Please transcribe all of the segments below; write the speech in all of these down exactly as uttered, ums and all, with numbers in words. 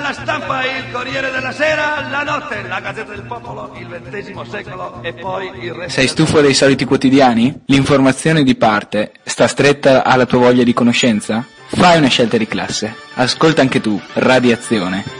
La Stampa, il Corriere della Sera, La Notte, la Gazzetta del Popolo, il ventesimo secolo e poi il resto. Sei stufo dei soliti quotidiani? L'informazione di parte sta stretta alla tua voglia di conoscenza? Fai una scelta di classe. Ascolta anche tu Radiazione.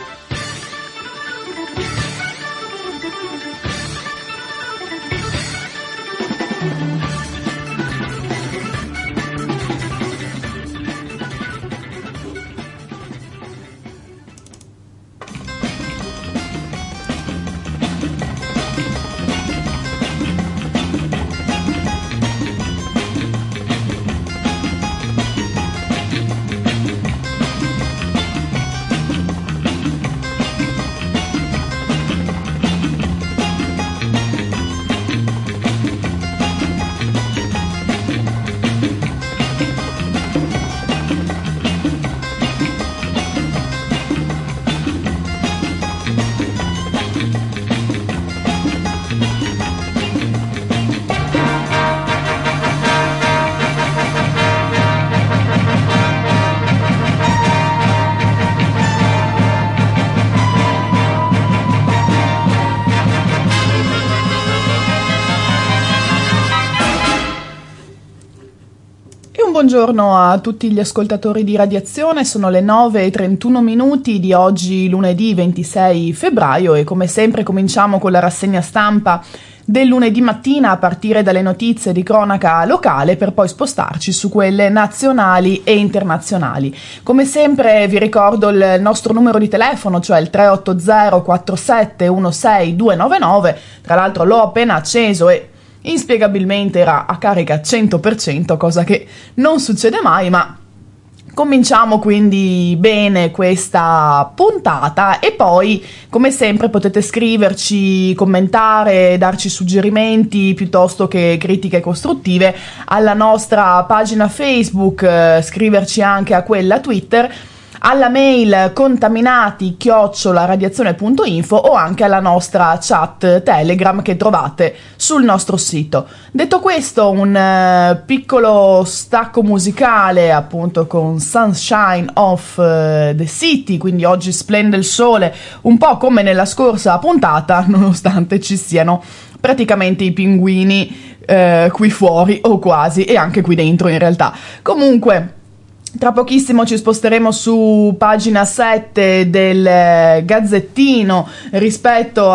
Buongiorno a tutti gli ascoltatori di Radiazione, sono le nove e trentuno minuti di oggi lunedì ventisei febbraio e come sempre cominciamo con la rassegna stampa del lunedì mattina a partire dalle notizie di cronaca locale per poi spostarci su quelle nazionali e internazionali. Come sempre vi ricordo il nostro numero di telefono, cioè il tre otto zero quattro sette uno sei due nove nove, tra l'altro l'ho appena acceso e inspiegabilmente era a carica cento per cento, cosa che non succede mai, ma cominciamo quindi bene questa puntata e poi come sempre potete scriverci, commentare, darci suggerimenti piuttosto che critiche costruttive alla nostra pagina Facebook, eh, scriverci anche a quella Twitter, alla mail contaminati chiocciola radiazione punto info o anche alla nostra chat Telegram che trovate sul nostro sito. Detto questo, un uh, piccolo stacco musicale appunto con Sunshine of uh, the City, quindi oggi splende il sole, un po' come nella scorsa puntata, nonostante ci siano praticamente i pinguini uh, qui fuori o quasi, e anche qui dentro in realtà. Comunque, tra pochissimo ci sposteremo su pagina sette del Gazzettino rispetto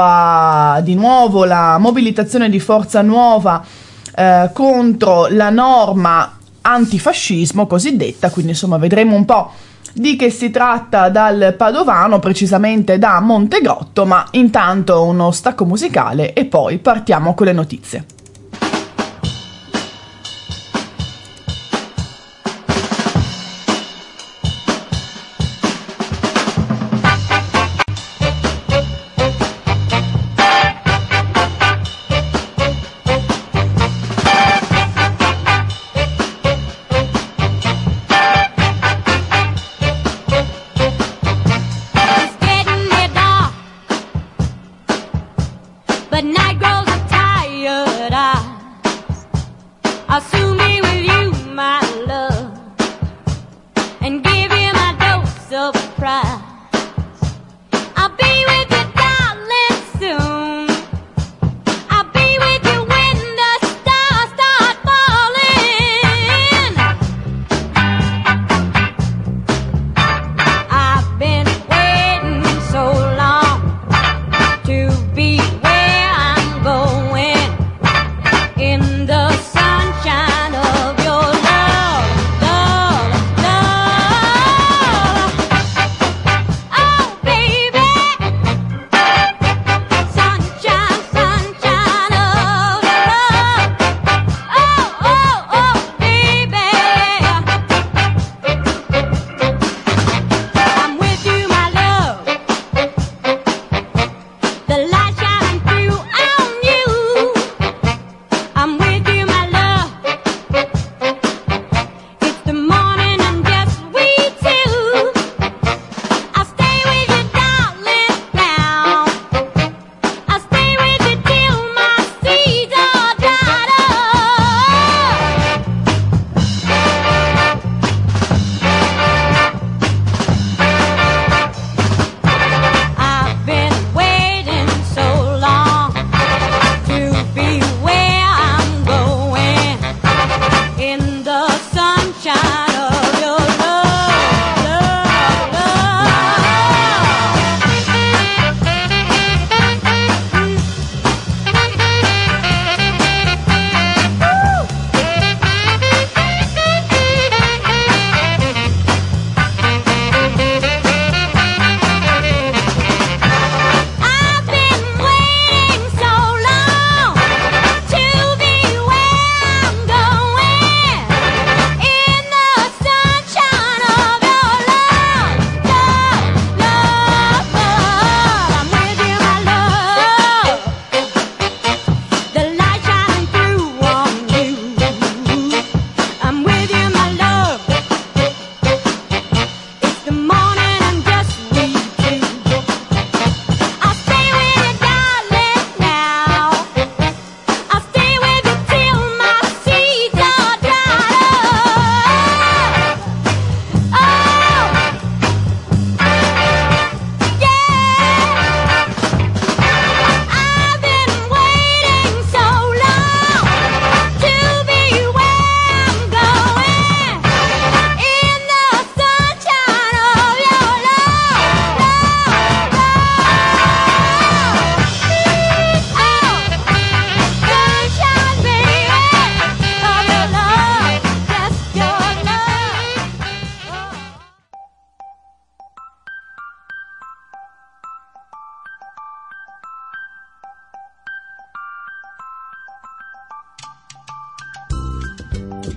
a di nuovo la mobilitazione di Forza Nuova eh, contro la norma antifascismo cosiddetta, quindi insomma vedremo un po' di che si tratta dal Padovano, precisamente da Montegrotto, ma intanto uno stacco musicale e poi partiamo con le notizie. Go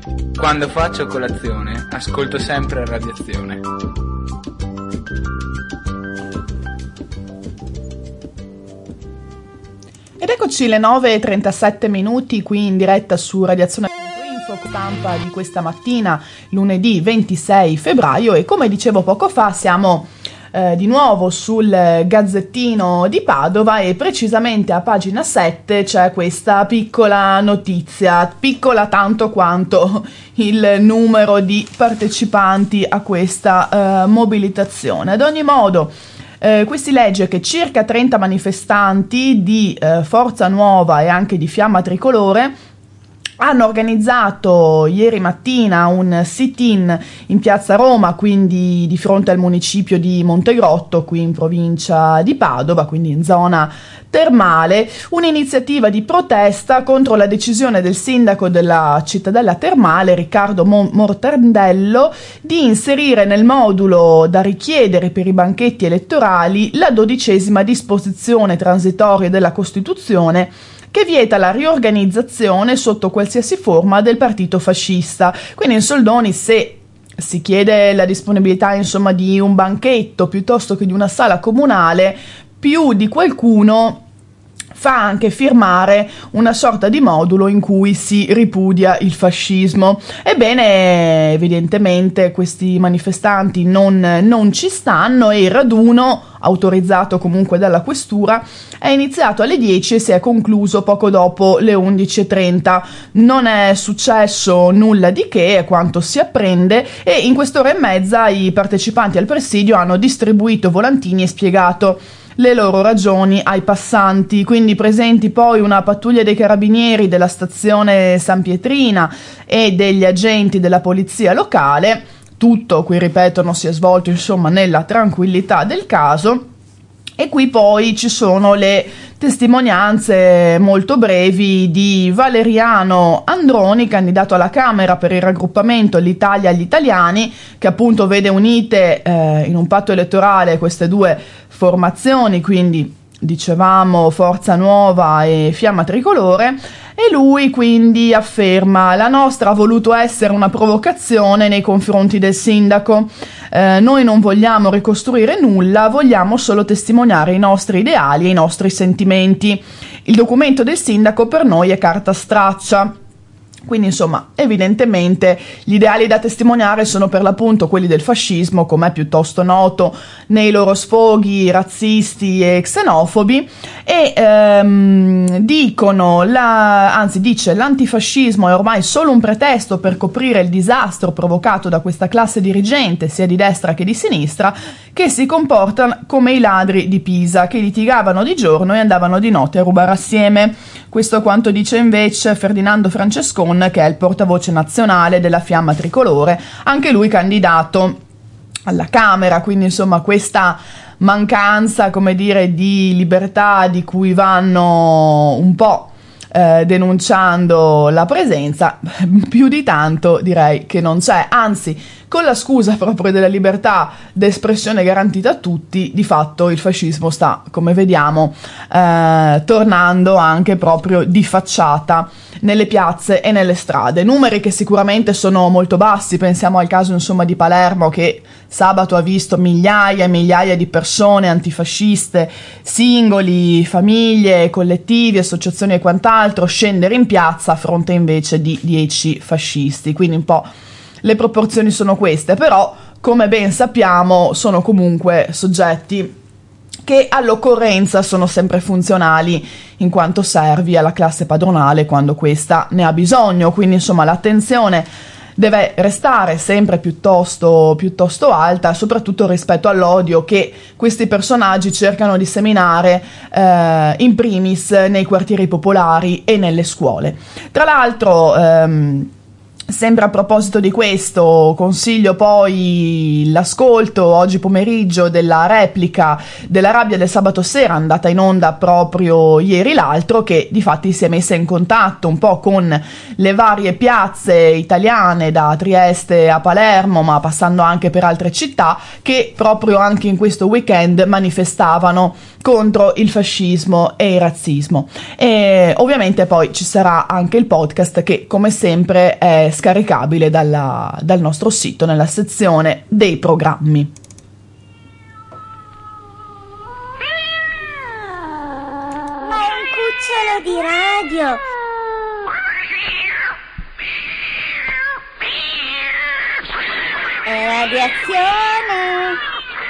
Quando faccio colazione, ascolto sempre Radiazione. Ed eccoci le nove e trentasette minuti qui in diretta su Radiazione Info, stampa di questa mattina, lunedì ventisei febbraio, e come dicevo poco fa siamo eh, di nuovo sul Gazzettino di Padova e precisamente a pagina sette c'è questa piccola notizia, piccola tanto quanto il numero di partecipanti a questa eh, mobilitazione. Ad ogni modo, Eh, qui si legge che circa trenta manifestanti di eh, Forza Nuova e anche di Fiamma Tricolore hanno organizzato ieri mattina un sit-in in piazza Roma, quindi di fronte al municipio di Montegrotto, qui in provincia di Padova, quindi in zona termale, un'iniziativa di protesta contro la decisione del sindaco della cittadella termale, Riccardo Mortandello, di inserire nel modulo da richiedere per i banchetti elettorali la dodicesima disposizione transitoria della Costituzione, che vieta la riorganizzazione sotto qualsiasi forma del partito fascista. Quindi in soldoni, se si chiede la disponibilità insomma di un banchetto piuttosto che di una sala comunale, più di qualcuno fa anche firmare una sorta di modulo in cui si ripudia il fascismo. Ebbene, evidentemente questi manifestanti non, non ci stanno e il raduno, autorizzato comunque dalla questura, è iniziato alle dieci e si è concluso poco dopo le undici e trenta. Non è successo nulla di che, è quanto si apprende, e in quest'ora e mezza i partecipanti al presidio hanno distribuito volantini e spiegato le loro ragioni ai passanti. Quindi presenti poi una pattuglia dei carabinieri della stazione San Pietrina e degli agenti della polizia locale. Tutto, qui ripetono, si è svolto insomma nella tranquillità del caso. E qui poi ci sono le testimonianze molto brevi di Valeriano Androni, candidato alla Camera per il raggruppamento L'Italia agli Italiani, che appunto vede unite eh, in un patto elettorale queste due formazioni, quindi dicevamo Forza Nuova e Fiamma Tricolore. E lui quindi afferma: la nostra ha voluto essere una provocazione nei confronti del sindaco, eh, noi non vogliamo ricostruire nulla, vogliamo solo testimoniare i nostri ideali e i nostri sentimenti. Il documento del sindaco per noi è carta straccia. Quindi insomma, evidentemente gli ideali da testimoniare sono per l'appunto quelli del fascismo, come è piuttosto noto, nei loro sfoghi razzisti e xenofobi, e ehm, dicono, la, anzi dice, l'antifascismo è ormai solo un pretesto per coprire il disastro provocato da questa classe dirigente, sia di destra che di sinistra, che si comporta come i ladri di Pisa, che litigavano di giorno e andavano di notte a rubare assieme. Questo è quanto dice invece Ferdinando Francescon, che è il portavoce nazionale della Fiamma Tricolore, anche lui candidato alla Camera. Quindi insomma questa mancanza, come dire, di libertà di cui vanno un po' eh, denunciando la presenza, più di tanto direi che non c'è, anzi con la scusa proprio della libertà d'espressione garantita a tutti, di fatto il fascismo sta, come vediamo, eh, tornando anche proprio di facciata nelle piazze e nelle strade. Numeri che sicuramente sono molto bassi, pensiamo al caso insomma di Palermo, che sabato ha visto migliaia e migliaia di persone antifasciste, singoli, famiglie, collettivi, associazioni e quant'altro scendere in piazza a fronte invece di dieci fascisti. Quindi un po' le proporzioni sono queste, però come ben sappiamo sono comunque soggetti che all'occorrenza sono sempre funzionali in quanto servi alla classe padronale quando questa ne ha bisogno. Quindi insomma l'attenzione deve restare sempre piuttosto, piuttosto alta, soprattutto rispetto all'odio che questi personaggi cercano di seminare eh, in primis nei quartieri popolari e nelle scuole. Tra l'altro ehm, sempre a proposito di questo, consiglio poi l'ascolto oggi pomeriggio della replica della Rabbia del sabato sera, andata in onda proprio ieri l'altro, che difatti si è messa in contatto un po' con le varie piazze italiane, da Trieste a Palermo, ma passando anche per altre città, che proprio anche in questo weekend manifestavano contro il fascismo e il razzismo. E ovviamente poi ci sarà anche il podcast che come sempre è scaricabile dalla, dal nostro sito nella sezione dei programmi. Ma è un cucciolo di radio! È radiazione!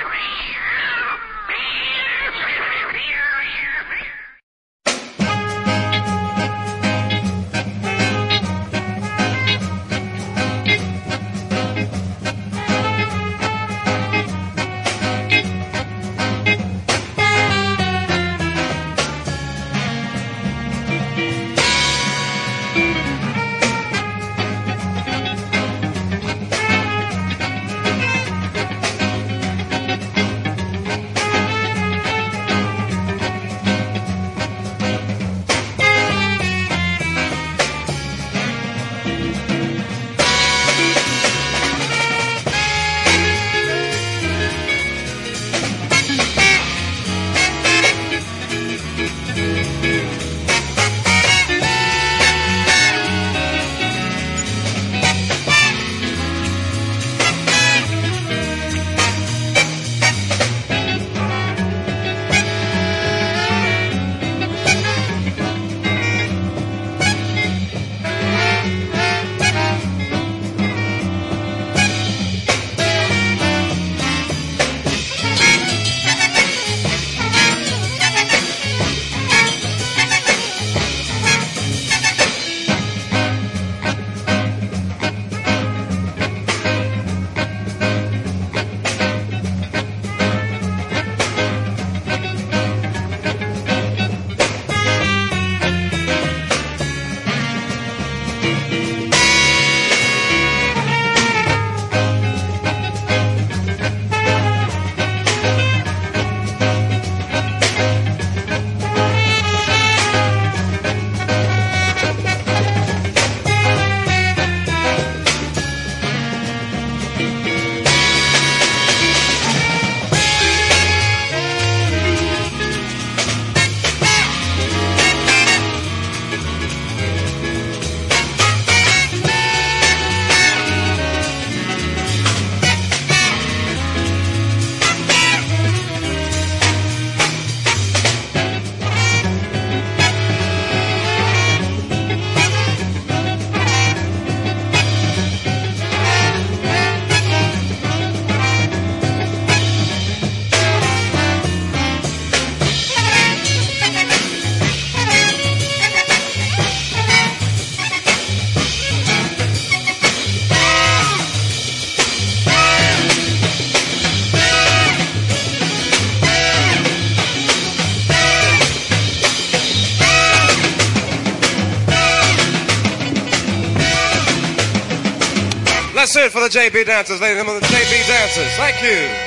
Let's do it for the J B dancers, ladies and gentlemen, the J B dancers. Thank you.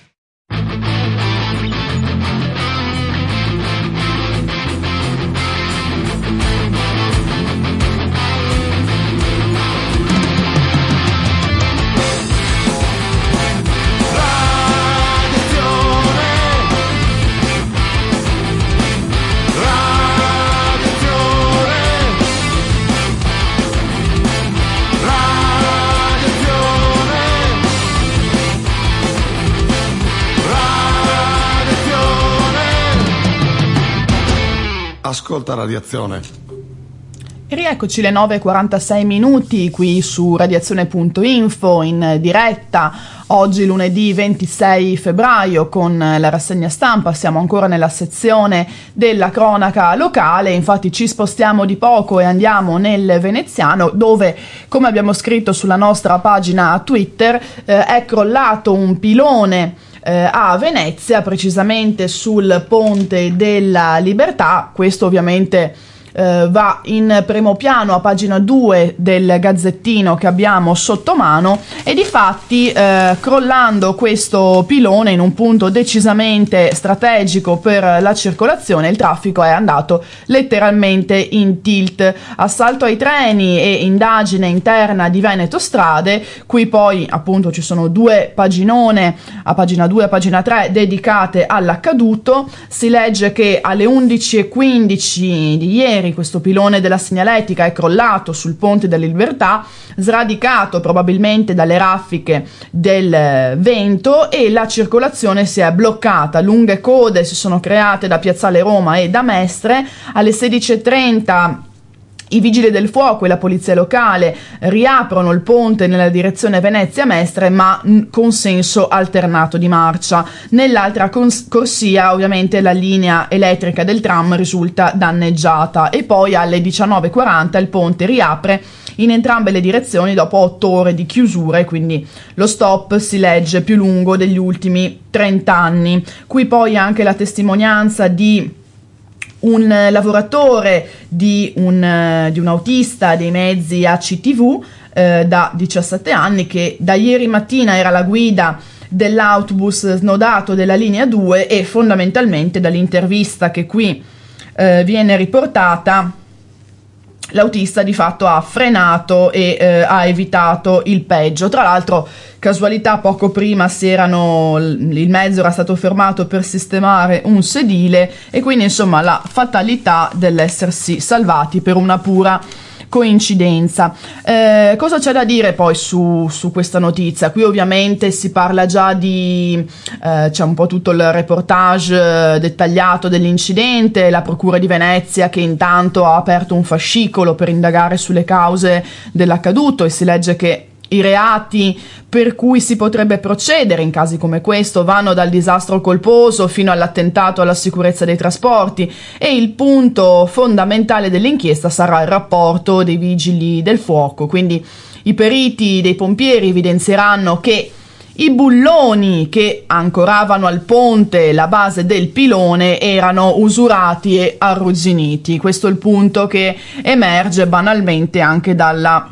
Ascolta Radiazione. E rieccoci le nove e quarantasei minuti qui su radiazione punto info in diretta oggi lunedì ventisei febbraio con la rassegna stampa. Siamo ancora nella sezione della cronaca locale, infatti ci spostiamo di poco e andiamo nel veneziano dove, come abbiamo scritto sulla nostra pagina Twitter, eh, è crollato un pilone eh, a Venezia, precisamente sul Ponte della Libertà. Questo ovviamente eh, va in primo piano a pagina due del Gazzettino che abbiamo sotto mano, e difatti eh, crollando questo pilone in un punto decisamente strategico per la circolazione, il traffico è andato letteralmente in tilt. Assalto ai treni e indagine interna di Veneto Strade. Qui poi appunto ci sono due paginone, a pagina due e a pagina tre, dedicate all'accaduto. Si legge che alle undici e quindici di ieri questo pilone della segnaletica è crollato sul Ponte della Libertà, sradicato probabilmente dalle raffiche del vento, e la circolazione si è bloccata. Lunghe code si sono create da Piazzale Roma e da Mestre. Alle sedici e trenta i vigili del fuoco e la polizia locale riaprono il ponte nella direzione Venezia-Mestre, ma con senso alternato di marcia. Nell'altra cons- corsia ovviamente la linea elettrica del tram risulta danneggiata, e poi alle diciannove e quaranta il ponte riapre in entrambe le direzioni dopo otto ore di chiusure, quindi lo stop si legge più lungo degli ultimi trenta anni. Qui poi anche la testimonianza di un lavoratore, di un, di un autista dei mezzi A C T V eh, da diciassette anni, che da ieri mattina era alla guida dell'autobus snodato della linea due, e fondamentalmente dall'intervista che qui eh, viene riportata l'autista di fatto ha frenato e eh, ha evitato il peggio. Tra l'altro, casualità, poco prima si erano, il mezzo era stato fermato per sistemare un sedile, e quindi insomma la fatalità dell'essersi salvati per una pura coincidenza. Eh, cosa c'è da dire poi su, su questa notizia? Qui ovviamente si parla già di eh, c'è un po' tutto il reportage dettagliato dell'incidente, la procura di Venezia che intanto ha aperto un fascicolo per indagare sulle cause dell'accaduto, e si legge che i reati per cui si potrebbe procedere in casi come questo vanno dal disastro colposo fino all'attentato alla sicurezza dei trasporti, e il punto fondamentale dell'inchiesta sarà il rapporto dei vigili del fuoco. Quindi i periti dei pompieri evidenzieranno che i bulloni che ancoravano al ponte la base del pilone erano usurati e arrugginiti. Questo è il punto che emerge banalmente anche dalla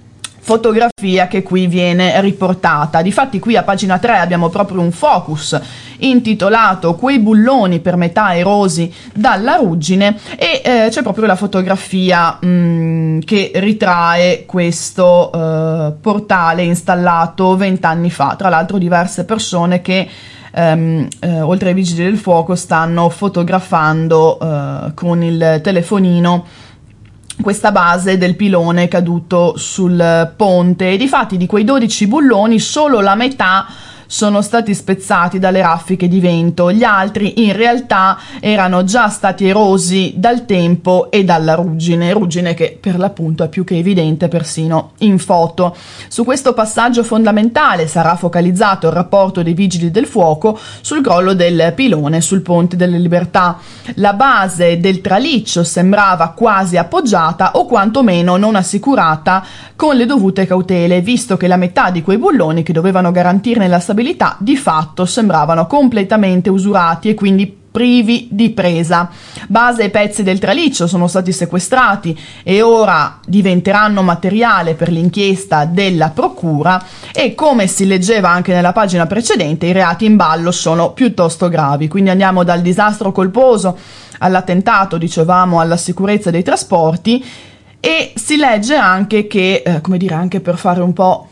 fotografia che qui viene riportata. Difatti qui a pagina tre abbiamo proprio un focus intitolato "Quei bulloni per metà erosi dalla ruggine", e eh, c'è proprio la fotografia mh, che ritrae questo eh, portale installato vent'anni fa. Tra l'altro diverse persone che Um, eh, oltre ai vigili del fuoco stanno fotografando uh, con il telefonino questa base del pilone caduto sul ponte, e difatti di quei dodici bulloni solo la metà sono stati spezzati dalle raffiche di vento, gli altri in realtà erano già stati erosi dal tempo e dalla ruggine, ruggine che per l'appunto è più che evidente persino in foto. Su questo passaggio fondamentale sarà focalizzato il rapporto dei vigili del fuoco sul crollo del pilone sul Ponte delle Libertà. La base del traliccio sembrava quasi appoggiata o quantomeno non assicurata con le dovute cautele, visto che la metà di quei bulloni che dovevano garantirne la stabilità di fatto sembravano completamente usurati e quindi privi di presa. Base e pezzi del traliccio sono stati sequestrati e ora diventeranno materiale per l'inchiesta della procura, e come si leggeva anche nella pagina precedente i reati in ballo sono piuttosto gravi. Quindi andiamo dal disastro colposo all'attentato, dicevamo, alla sicurezza dei trasporti, e si legge anche che, eh, come dire, anche per fare un po'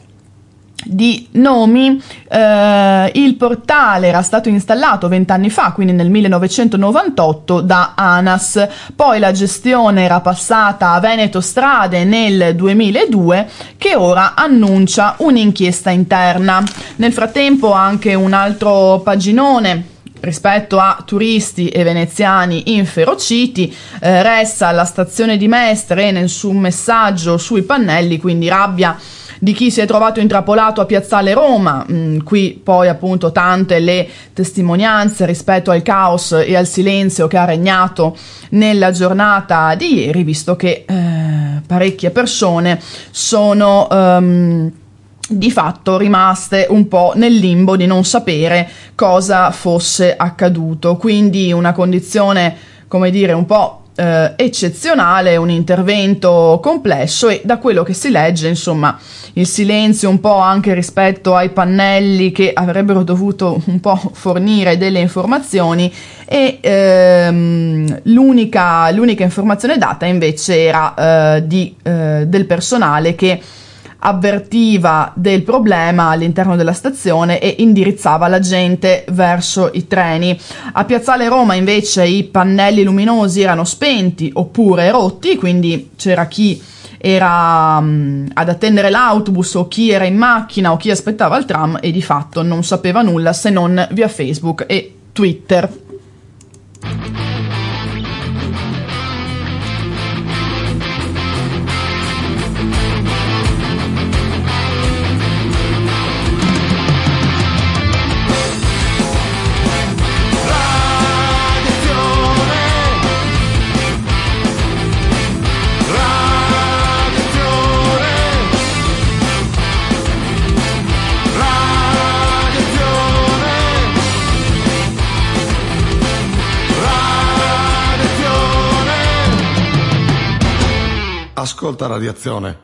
di nomi, eh, il portale era stato installato vent'anni fa, quindi nel millenovecentonovantotto, da ANAS, poi la gestione era passata a Veneto Strade nel duemiladue, che ora annuncia un'inchiesta interna. Nel frattempo anche un altro paginone rispetto a turisti e veneziani inferociti, eh, resta alla stazione di Mestre nel suo messaggio sui pannelli, quindi rabbia di chi si è trovato intrappolato a Piazzale Roma. Mm, qui poi appunto tante le testimonianze rispetto al caos e al silenzio che ha regnato nella giornata di ieri, visto che eh, parecchie persone sono um, di fatto rimaste un po' nel limbo di non sapere cosa fosse accaduto. Quindi una condizione, come dire, un po' eh, eccezionale, un intervento complesso e da quello che si legge, insomma, il silenzio un po' anche rispetto ai pannelli che avrebbero dovuto un po' fornire delle informazioni e ehm, l'unica, l'unica informazione data invece era eh, di, eh, del personale che avvertiva del problema all'interno della stazione e indirizzava la gente verso i treni. A Piazzale Roma invece i pannelli luminosi erano spenti oppure rotti, quindi c'era chi era um, ad attendere l'autobus o chi era in macchina o chi aspettava il tram e di fatto non sapeva nulla se non via Facebook e Twitter. Ascolta Radiazione.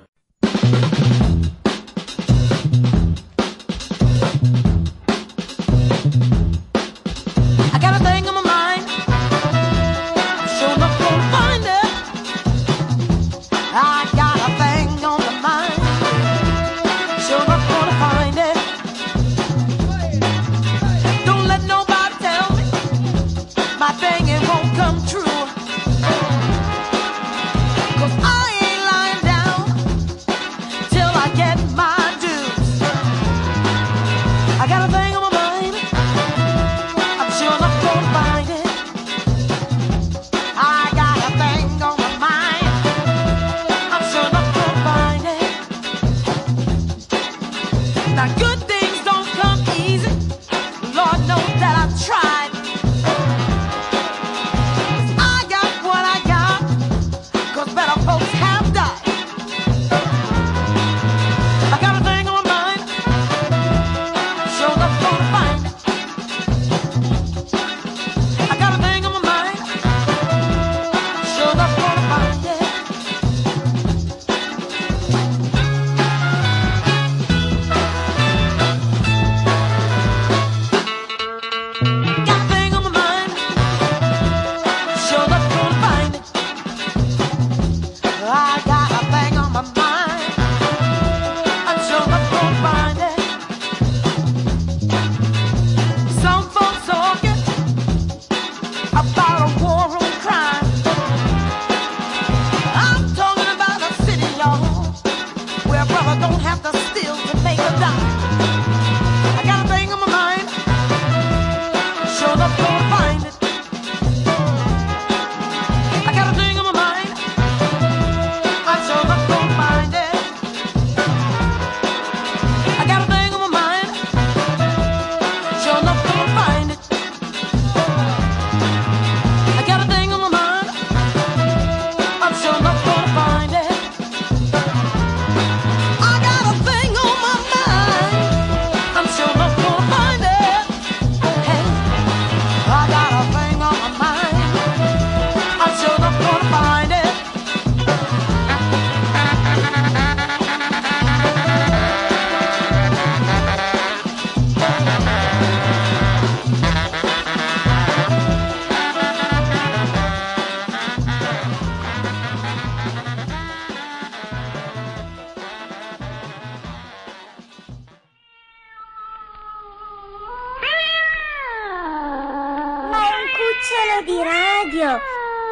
Cucciolo di radio.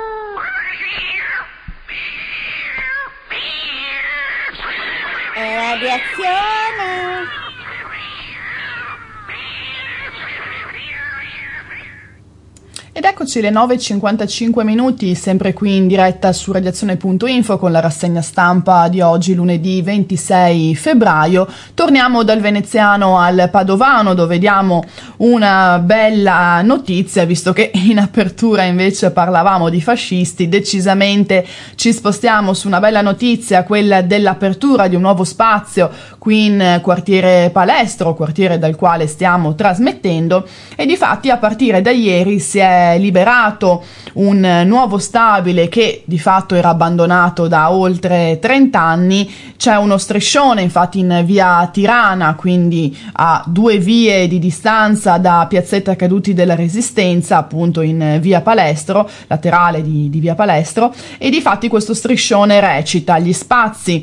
È radiazione. Ed eccoci le nove e cinquantacinque minuti, sempre qui in diretta su radiazione punto info con la rassegna stampa di oggi, lunedì ventisei febbraio. Torniamo dal veneziano al padovano, dove diamo una bella notizia, visto che in apertura invece parlavamo di fascisti. Decisamente ci spostiamo su una bella notizia, quella dell'apertura di un nuovo spazio qui in quartiere Palestro, quartiere dal quale stiamo trasmettendo, e difatti a partire da ieri si è è liberato un nuovo stabile che di fatto era abbandonato da oltre trenta anni. C'è uno striscione infatti in via Tirana, quindi a due vie di distanza da piazzetta Caduti della Resistenza, appunto in via Palestro, laterale di, di via Palestro, e di fatti questo striscione recita: gli spazi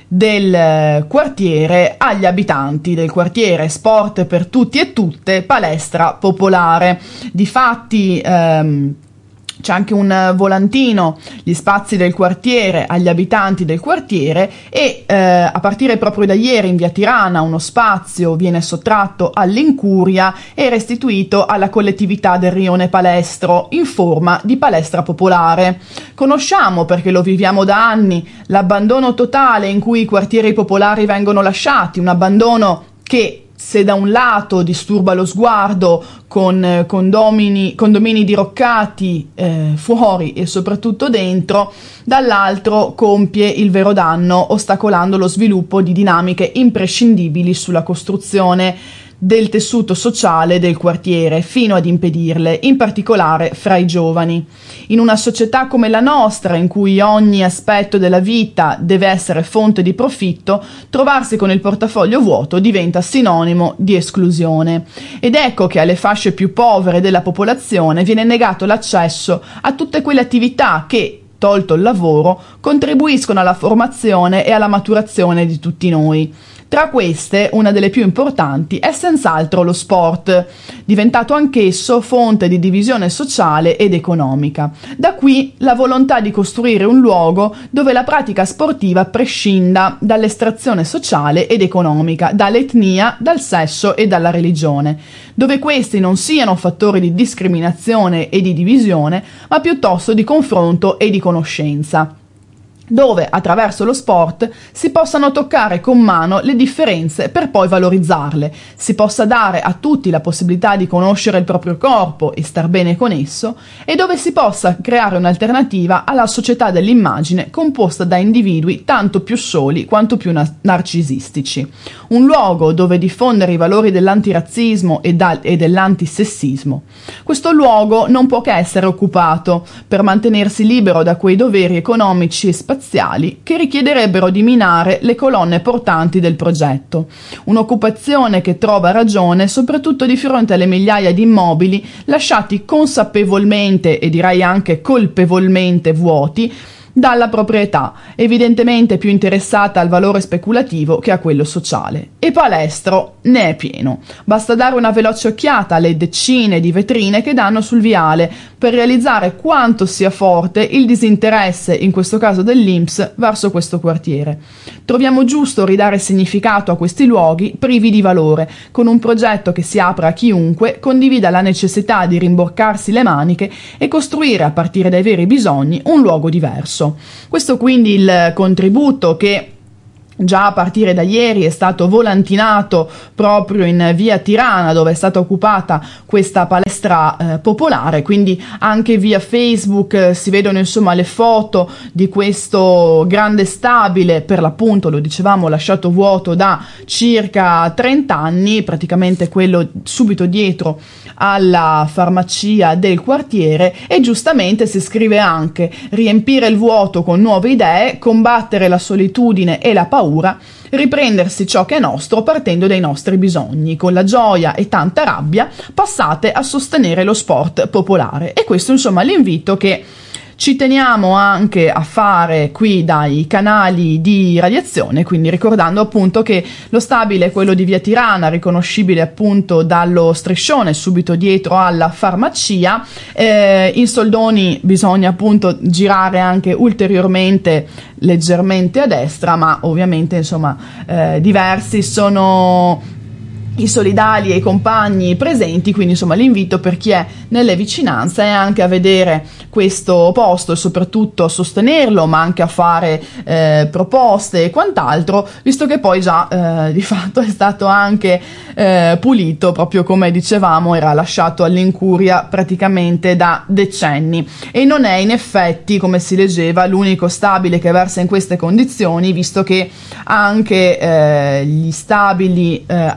del quartiere agli abitanti del quartiere, sport per tutti e tutte, palestra popolare. Difatti ehm, c'è anche un volantino: gli spazi del quartiere agli abitanti del quartiere, e eh, a partire proprio da ieri in via Tirana uno spazio viene sottratto all'incuria e restituito alla collettività del rione Palestro in forma di palestra popolare. Conosciamo, perché lo viviamo da anni, l'abbandono totale in cui i quartieri popolari vengono lasciati, un abbandono che, se da un lato disturba lo sguardo con condomini, condomini diroccati eh, fuori e soprattutto dentro, dall'altro compie il vero danno, ostacolando lo sviluppo di dinamiche imprescindibili sulla costruzione del tessuto sociale del quartiere, fino ad impedirle, in particolare fra i giovani. In una società come la nostra, in cui ogni aspetto della vita deve essere fonte di profitto, trovarsi con il portafoglio vuoto diventa sinonimo di esclusione. Ed ecco che alle fasce più povere della popolazione viene negato l'accesso a tutte quelle attività che, tolto il lavoro, contribuiscono alla formazione e alla maturazione di tutti noi. Tra queste, una delle più importanti è senz'altro lo sport, diventato anch'esso fonte di divisione sociale ed economica. Da qui la volontà di costruire un luogo dove la pratica sportiva prescinda dall'estrazione sociale ed economica, dall'etnia, dal sesso e dalla religione, dove questi non siano fattori di discriminazione e di divisione, ma piuttosto di confronto e di conoscenza, dove attraverso lo sport si possano toccare con mano le differenze per poi valorizzarle, si possa dare a tutti la possibilità di conoscere il proprio corpo e star bene con esso, e dove si possa creare un'alternativa alla società dell'immagine composta da individui tanto più soli quanto più na- narcisistici. Un luogo dove diffondere i valori dell'antirazzismo e, da- e dell'antisessismo. Questo luogo non può che essere occupato per mantenersi libero da quei doveri economici e spaziali che richiederebbero di minare le colonne portanti del progetto. Un'occupazione che trova ragione soprattutto di fronte alle migliaia di immobili lasciati consapevolmente e direi anche colpevolmente vuoti dalla proprietà, evidentemente più interessata al valore speculativo che a quello sociale. E Palestro ne è pieno. Basta dare una veloce occhiata alle decine di vetrine che danno sul viale per realizzare quanto sia forte il disinteresse, in questo caso dell'I N P S, verso questo quartiere. Troviamo giusto ridare significato a questi luoghi privi di valore, con un progetto che si apra a chiunque condivida la necessità di rimboccarsi le maniche e costruire, a partire dai veri bisogni, un luogo diverso. Questo quindi il contributo che già a partire da ieri è stato volantinato proprio in via Tirana, dove è stata occupata questa palestra eh, popolare. Quindi anche via Facebook eh, si vedono insomma le foto di questo grande stabile, per l'appunto, lo dicevamo, lasciato vuoto da circa trenta anni, praticamente quello subito dietro alla farmacia del quartiere. E giustamente si scrive anche: riempire il vuoto con nuove idee, combattere la solitudine e la paura, riprendersi ciò che è nostro partendo dai nostri bisogni, con la gioia e tanta rabbia passate a sostenere lo sport popolare. E questo insomma l'invito che ci teniamo anche a fare qui dai canali di radiazione, quindi ricordando appunto che lo stabile è quello di via Tirana, riconoscibile appunto dallo striscione subito dietro alla farmacia. Eh, in soldoni bisogna appunto girare anche ulteriormente leggermente a destra, ma ovviamente insomma eh, diversi sono i solidali e i compagni presenti, quindi insomma l'invito per chi è nelle vicinanze è anche a vedere questo posto e soprattutto a sostenerlo, ma anche a fare eh, proposte e quant'altro, visto che poi già eh, di fatto è stato anche eh, pulito, proprio come dicevamo era lasciato all'incuria praticamente da decenni, e non è in effetti, come si leggeva, l'unico stabile che versa in queste condizioni, visto che anche eh, gli stabili eh, a fianco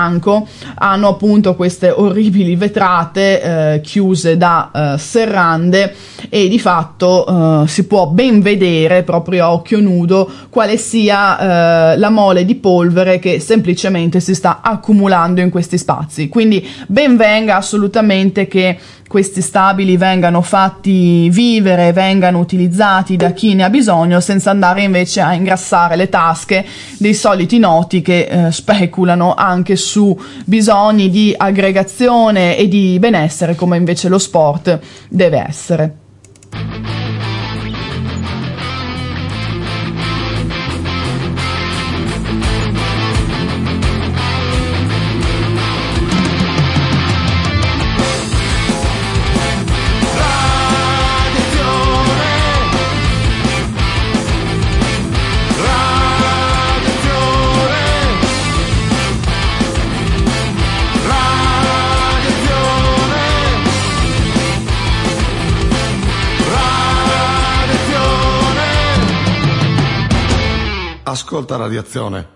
fianco hanno appunto queste orribili vetrate eh, chiuse da eh, serrande, e di fatto eh, si può ben vedere proprio a occhio nudo quale sia eh, la mole di polvere che semplicemente si sta accumulando in questi spazi. Quindi ben venga assolutamente che questi stabili vengano fatti vivere, vengano utilizzati da chi ne ha bisogno, senza andare invece a ingrassare le tasche dei soliti noti che eh, speculano anche su bisogni di aggregazione e di benessere, come invece lo sport deve essere. Ascolta Radiazione.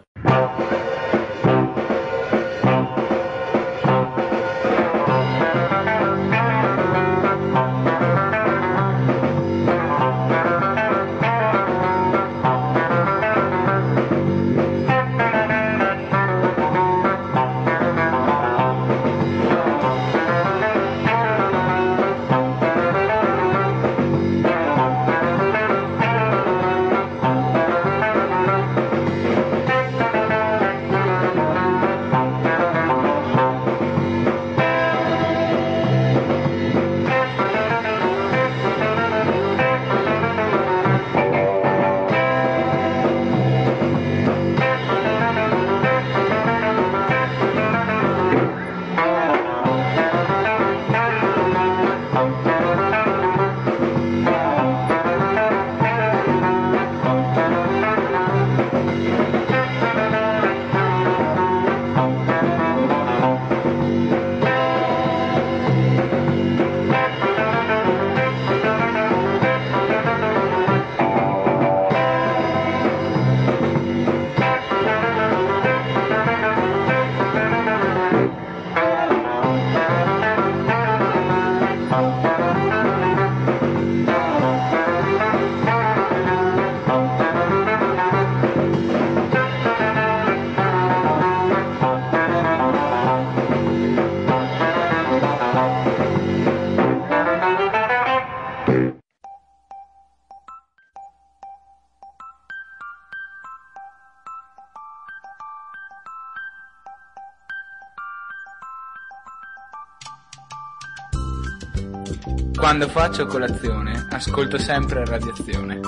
Quando faccio colazione, ascolto sempre Radiazione.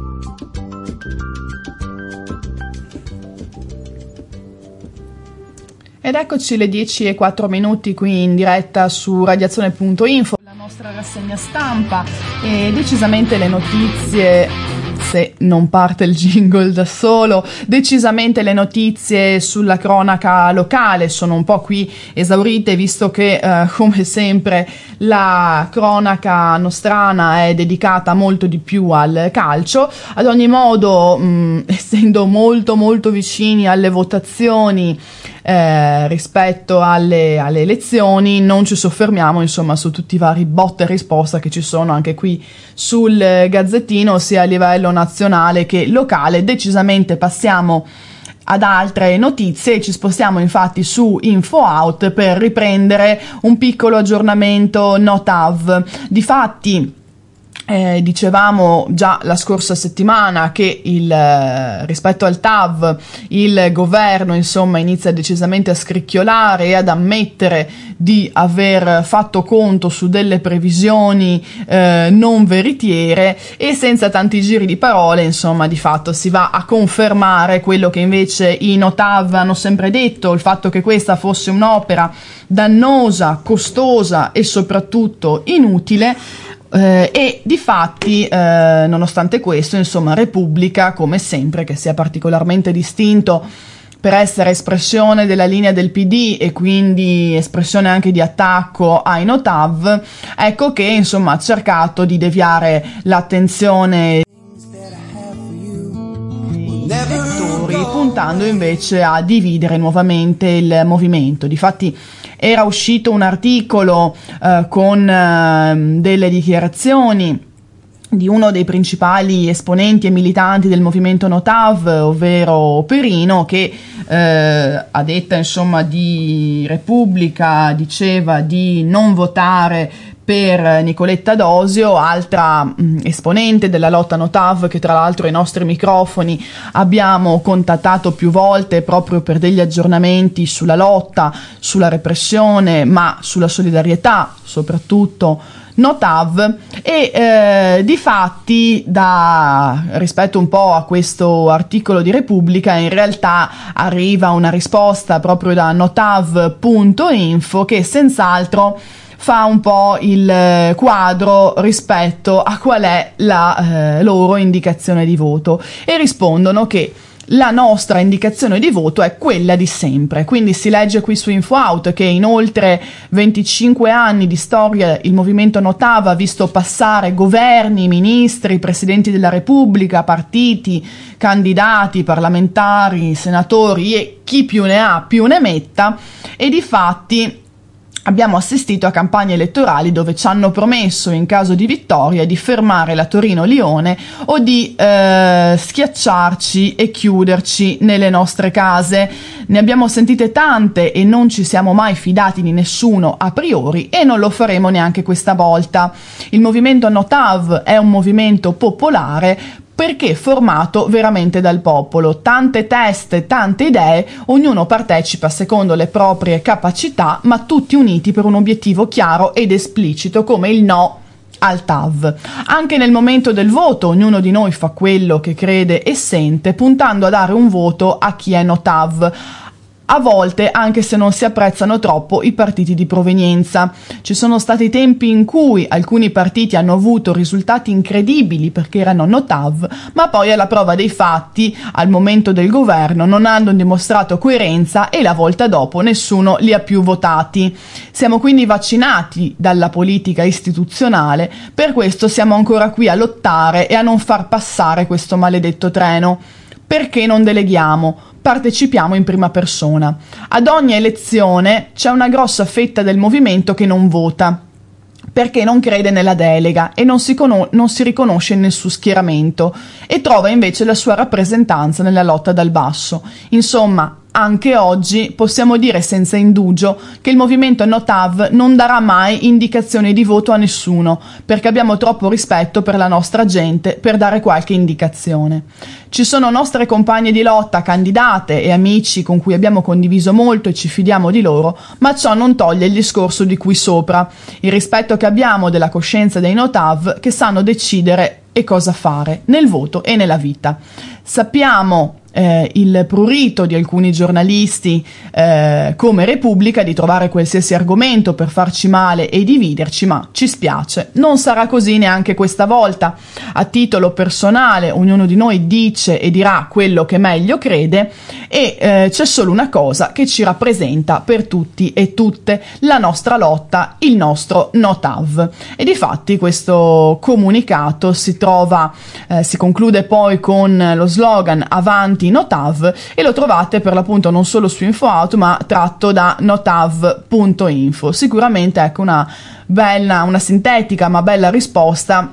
Ed eccoci le dieci e quattro minuti qui in diretta su radiazione punto info, la nostra rassegna stampa, e decisamente le notizie, se non parte il jingle da solo, decisamente le notizie sulla cronaca locale sono un po' qui esaurite, visto che eh, come sempre la cronaca nostrana è dedicata molto di più al calcio. Ad ogni modo, mh, essendo molto molto vicini alle votazioni eh, rispetto alle, alle elezioni, non ci soffermiamo insomma su tutti i vari botta e risposta che ci sono anche qui sul Gazzettino, sia a livello nazionale che locale. Decisamente passiamo ad altre notizie e ci spostiamo infatti su Info Out per riprendere un piccolo aggiornamento no T A V. Difatti Eh, dicevamo già la scorsa settimana che il, eh, rispetto al T A V il governo insomma inizia decisamente a scricchiolare e ad ammettere di aver fatto conto su delle previsioni eh, non veritiere, e senza tanti giri di parole insomma di fatto si va a confermare quello che invece i no T A V hanno sempre detto, il fatto che questa fosse un'opera dannosa, costosa e soprattutto inutile. Eh, e difatti, eh, nonostante questo, insomma, Repubblica, come sempre, che si è particolarmente distinto per essere espressione della linea del P D e quindi espressione anche di attacco ai no T A V, ecco che insomma ha cercato di deviare l'attenzione lettori portando invece a dividere nuovamente il movimento. Difatti era uscito un articolo eh, con eh, delle dichiarazioni di uno dei principali esponenti e militanti del movimento Notav, ovvero Perino, che eh, a detta insomma di Repubblica diceva di non votare per Nicoletta Dosio, altra mh, esponente della lotta Notav, che tra l'altro ai nostri microfoni abbiamo contattato più volte proprio per degli aggiornamenti sulla lotta, sulla repressione, ma sulla solidarietà soprattutto Notav. E eh, difatti, da rispetto un po' a questo articolo di Repubblica, in realtà arriva una risposta proprio da notav punto info, che senz'altro fa un po' il quadro rispetto a qual è la eh, loro indicazione di voto, e rispondono che la nostra indicazione di voto è quella di sempre. Quindi si legge qui su InfoOut che in oltre venticinque anni di storia il movimento Notav ha visto passare governi, ministri, presidenti della Repubblica, partiti, candidati, parlamentari, senatori e chi più ne ha più ne metta, e di fatti abbiamo assistito a campagne elettorali dove ci hanno promesso, in caso di vittoria, di fermare la Torino-Lione o di eh, schiacciarci e chiuderci nelle nostre case. Ne abbiamo sentite tante e non ci siamo mai fidati di nessuno a priori, e non lo faremo neanche questa volta. Il movimento Notav è un movimento popolare, perché formato veramente dal popolo. Tante teste, tante idee, ognuno partecipa secondo le proprie capacità, ma tutti uniti per un obiettivo chiaro ed esplicito, come il no al T A V. Anche nel momento del voto ognuno di noi fa quello che crede e sente, puntando a dare un voto a chi è Notav, a volte anche se non si apprezzano troppo i partiti di provenienza. Ci sono stati tempi in cui alcuni partiti hanno avuto risultati incredibili perché erano Notav, ma poi alla prova dei fatti, al momento del governo, non hanno dimostrato coerenza e la volta dopo nessuno li ha più votati. Siamo quindi vaccinati dalla politica istituzionale, per questo siamo ancora qui a lottare e a non far passare questo maledetto treno. Perché non deleghiamo? Partecipiamo in prima persona. Ad ogni elezione c'è una grossa fetta del movimento che non vota, perché non crede nella delega e non si, cono- non si riconosce nel suo schieramento, e trova invece la sua rappresentanza nella lotta dal basso. Insomma, anche oggi possiamo dire senza indugio che il movimento Notav non darà mai indicazioni di voto a nessuno, perché abbiamo troppo rispetto per la nostra gente per dare qualche indicazione. Ci sono nostre compagne di lotta, candidate e amici con cui abbiamo condiviso molto e ci fidiamo di loro, ma ciò non toglie il discorso di qui sopra, il rispetto che abbiamo della coscienza dei Notav, che sanno decidere e cosa fare nel voto e nella vita. Sappiamo Eh, il prurito di alcuni giornalisti eh, come Repubblica di trovare qualsiasi argomento per farci male e dividerci, ma ci spiace, non sarà così neanche questa volta. A titolo personale ognuno di noi dice e dirà quello che meglio crede, e eh, c'è solo una cosa che ci rappresenta per tutti e tutte: la nostra lotta, il nostro Notav. E difatti questo comunicato si trova, eh, si conclude poi con lo slogan "Avanti Notav", e lo trovate per l'appunto non solo su InfoOut ma tratto da notav punto info. Sicuramente ecco una bella, una sintetica ma bella risposta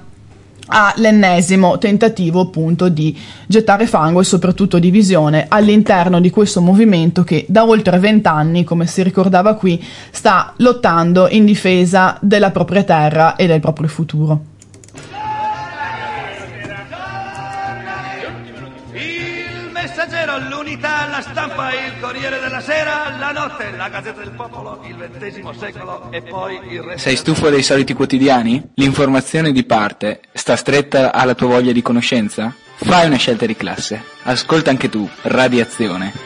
all'ennesimo tentativo appunto di gettare fango e soprattutto divisione all'interno di questo movimento che da oltre vent'anni, come si ricordava qui, sta lottando in difesa della propria terra e del proprio futuro. Messaggero, l'Unità, la Stampa, il Corriere della Sera, la Notte, la Gazzetta del Popolo, il ventesimo secolo e poi il resto. Sei stufo dei soliti quotidiani? L'informazione di parte sta stretta alla tua voglia di conoscenza? Fai una scelta di classe. Ascolta anche tu Radiazione.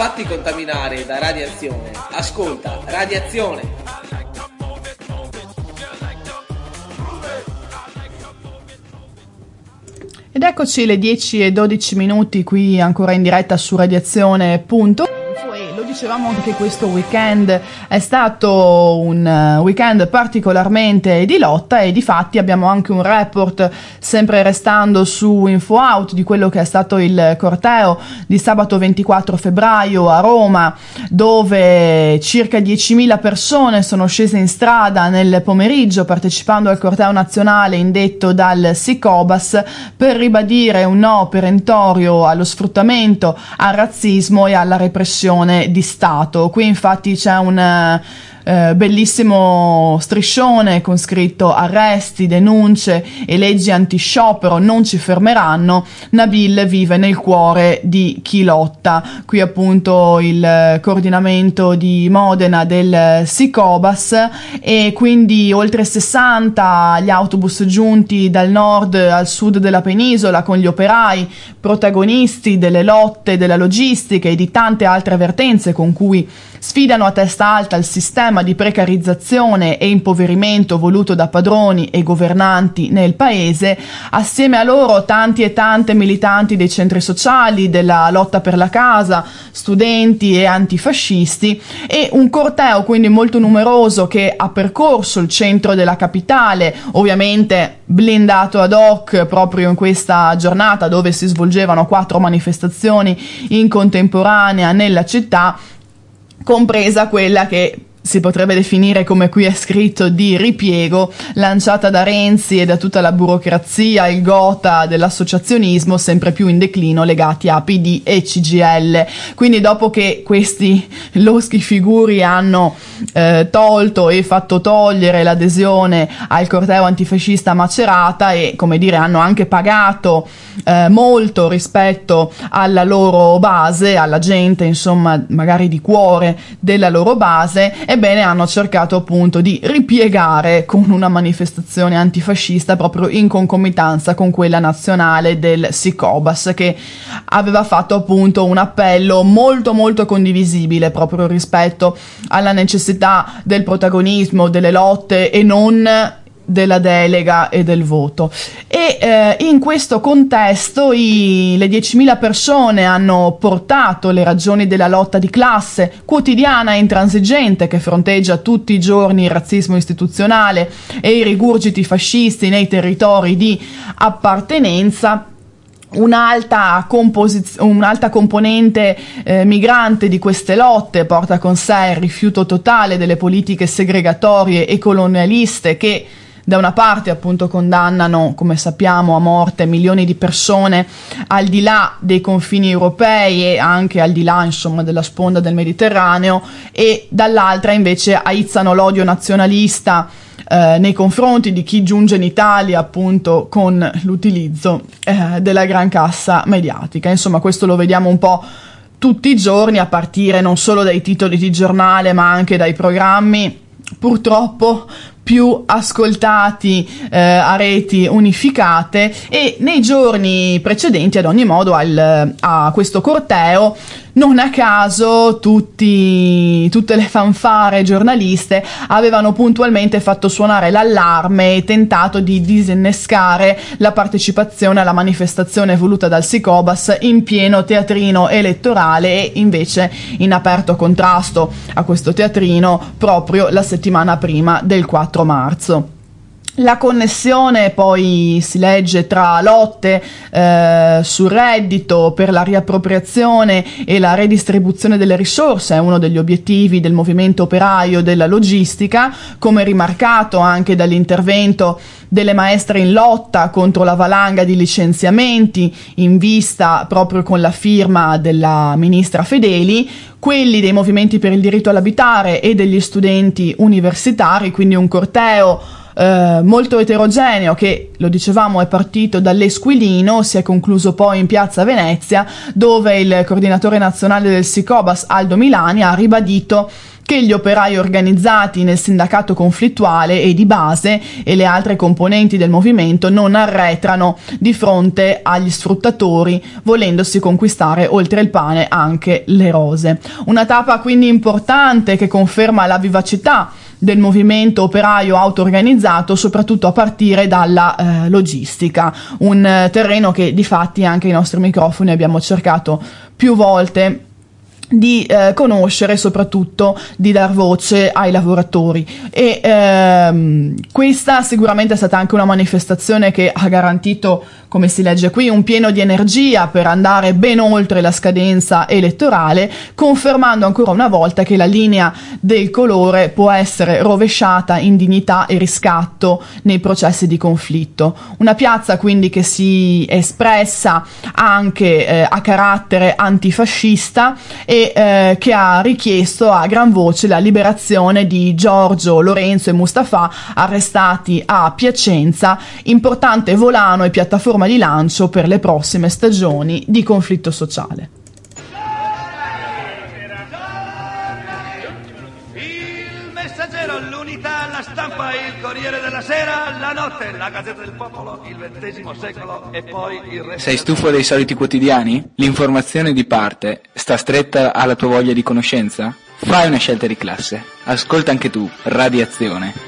fatti contaminare da radiazione, ascolta Radiazione. Ed eccoci le dieci e dodici minuti qui ancora in diretta su radiazione punto info. Lo dicevamo anche questo weekend è stato un weekend particolarmente di lotta e difatti abbiamo anche un report sempre restando su InfoOut di quello che è stato il corteo di sabato ventiquattro febbraio a Roma, dove circa diecimila persone sono scese in strada nel pomeriggio partecipando al corteo nazionale indetto dal Sicobas per ribadire un no perentorio allo sfruttamento, al razzismo e alla repressione di Stato. Qui infatti c'è un eh, bellissimo striscione con scritto: arresti, denunce e leggi antisciopero non ci fermeranno, Nabil vive nel cuore di chi lotta. Qui appunto il coordinamento di Modena del Sicobas, e quindi oltre sessanta gli autobus giunti dal nord al sud della penisola con gli operai protagonisti delle lotte, della logistica e di tante altre vertenze con cui sfidano a testa alta il sistema di precarizzazione e impoverimento voluto da padroni e governanti nel paese. Assieme a loro tanti e tante militanti dei centri sociali, della lotta per la casa, studenti e antifascisti, e un corteo quindi molto numeroso che ha percorso il centro della capitale, ovviamente blindato ad hoc proprio in questa giornata dove si svolgevano quattro manifestazioni in contemporanea nella città, compresa quella che si potrebbe definire, come qui è scritto, di ripiego, lanciata da Renzi e da tutta la burocrazia, il gotha dell'associazionismo sempre più in declino legati a P D e C G I L. Quindi dopo che questi loschi figuri hanno eh, tolto e fatto togliere l'adesione al corteo antifascista Macerata e, come dire, hanno anche pagato eh, molto rispetto alla loro base, alla gente insomma magari di cuore della loro base, ebbene hanno cercato appunto di ripiegare con una manifestazione antifascista proprio in concomitanza con quella nazionale del Sicobas, che aveva fatto appunto un appello molto molto condivisibile proprio rispetto alla necessità del protagonismo, delle lotte e non della delega e del voto. E eh, in questo contesto i, le diecimila persone hanno portato le ragioni della lotta di classe quotidiana e intransigente che fronteggia tutti i giorni il razzismo istituzionale e i rigurgiti fascisti nei territori di appartenenza. Un'alta, composiz- un'alta componente eh, migrante di queste lotte porta con sé il rifiuto totale delle politiche segregatorie e colonialiste che da una parte appunto condannano, come sappiamo, a morte milioni di persone al di là dei confini europei e anche al di là insomma della sponda del Mediterraneo, e dall'altra invece aizzano l'odio nazionalista eh, nei confronti di chi giunge in Italia appunto con l'utilizzo eh, della gran cassa mediatica. Insomma, questo lo vediamo un po' tutti i giorni, a partire non solo dai titoli di giornale ma anche dai programmi purtroppo più ascoltati eh, a reti unificate. E nei giorni precedenti ad ogni modo al, a questo corteo, non a caso tutti, tutte le fanfare giornaliste avevano puntualmente fatto suonare l'allarme e tentato di disinnescare la partecipazione alla manifestazione voluta dal Sicobas in pieno teatrino elettorale, e invece in aperto contrasto a questo teatrino proprio la settimana prima del quattro marzo. La connessione poi si legge tra lotte eh, sul reddito per la riappropriazione e la redistribuzione delle risorse, è uno degli obiettivi del movimento operaio della logistica, come rimarcato anche dall'intervento delle maestre in lotta contro la valanga di licenziamenti in vista proprio con la firma della ministra Fedeli, quelli dei movimenti per il diritto all'abitare e degli studenti universitari, quindi un corteo Eh, molto eterogeneo che, lo dicevamo, è partito dall'Esquilino, si è concluso poi in piazza Venezia, dove il coordinatore nazionale del Sicobas Aldo Milani ha ribadito che gli operai organizzati nel sindacato conflittuale e di base e le altre componenti del movimento non arretrano di fronte agli sfruttatori, volendosi conquistare oltre il pane anche le rose. Una tappa quindi importante che conferma la vivacità del movimento operaio auto-organizzato, soprattutto a partire dalla eh, logistica, un eh, terreno che di fatti anche ai nostri microfoni abbiamo cercato più volte di eh, conoscere, soprattutto di dar voce ai lavoratori, e ehm, questa sicuramente è stata anche una manifestazione che ha garantito, come si legge qui, un pieno di energia per andare ben oltre la scadenza elettorale, confermando ancora una volta che la linea del colore può essere rovesciata in dignità e riscatto nei processi di conflitto. Una piazza quindi che si è espressa anche eh, a carattere antifascista e Eh, che ha richiesto a gran voce la liberazione di Giorgio, Lorenzo e Mustafa, arrestati a Piacenza, importante volano e piattaforma di lancio per le prossime stagioni di conflitto sociale. Il Messaggero, l'Unità, la Stampa, il Corriere della Sera, la Notte, la Gazzetta del Popolo, il ventesimo secolo e poi il resto. Sei stufo dei soliti quotidiani? L'informazione di parte sta stretta alla tua voglia di conoscenza? Fai una scelta di classe. Ascolta anche tu Radiazione.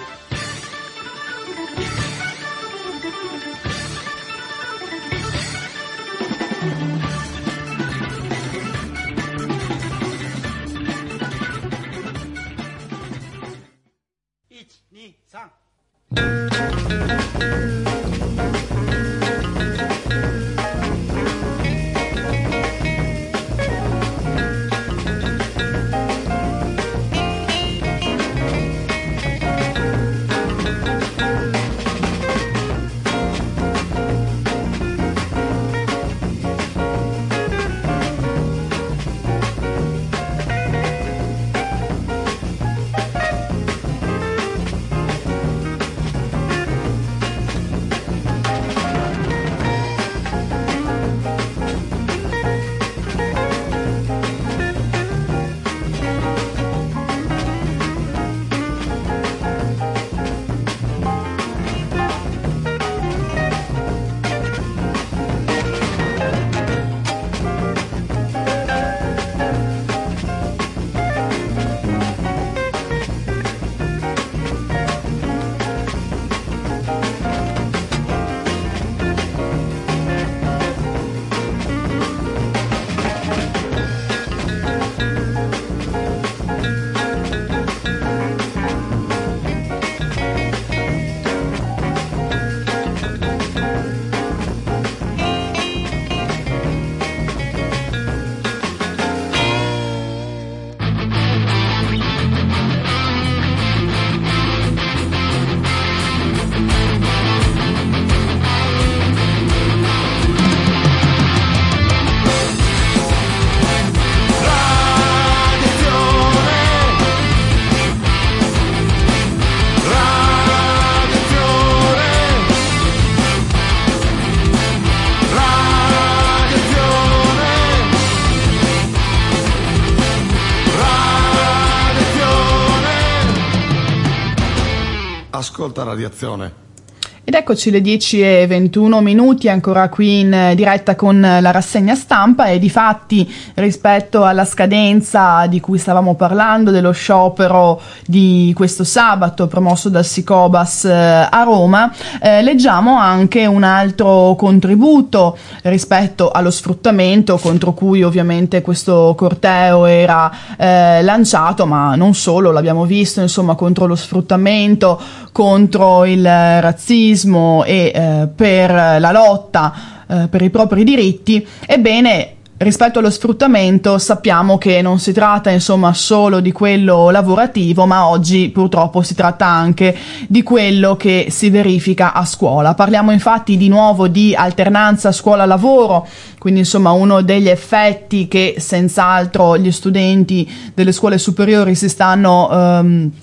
Ascolta Radiazione. Ed eccoci le dieci e ventuno minuti, ancora qui in diretta con la rassegna stampa, e difatti rispetto alla scadenza di cui stavamo parlando, dello sciopero di questo sabato promosso dal Sicobas a Roma, eh, leggiamo anche un altro contributo rispetto allo sfruttamento, contro cui ovviamente questo corteo era eh, lanciato, ma non solo, l'abbiamo visto, insomma, contro lo sfruttamento, contro il razzismo e eh, per la lotta eh, per i propri diritti. Ebbene, rispetto allo sfruttamento sappiamo che non si tratta insomma solo di quello lavorativo, ma oggi purtroppo si tratta anche di quello che si verifica a scuola. Parliamo infatti di nuovo di alternanza scuola-lavoro, quindi insomma uno degli effetti che senz'altro gli studenti delle scuole superiori si stanno ehm,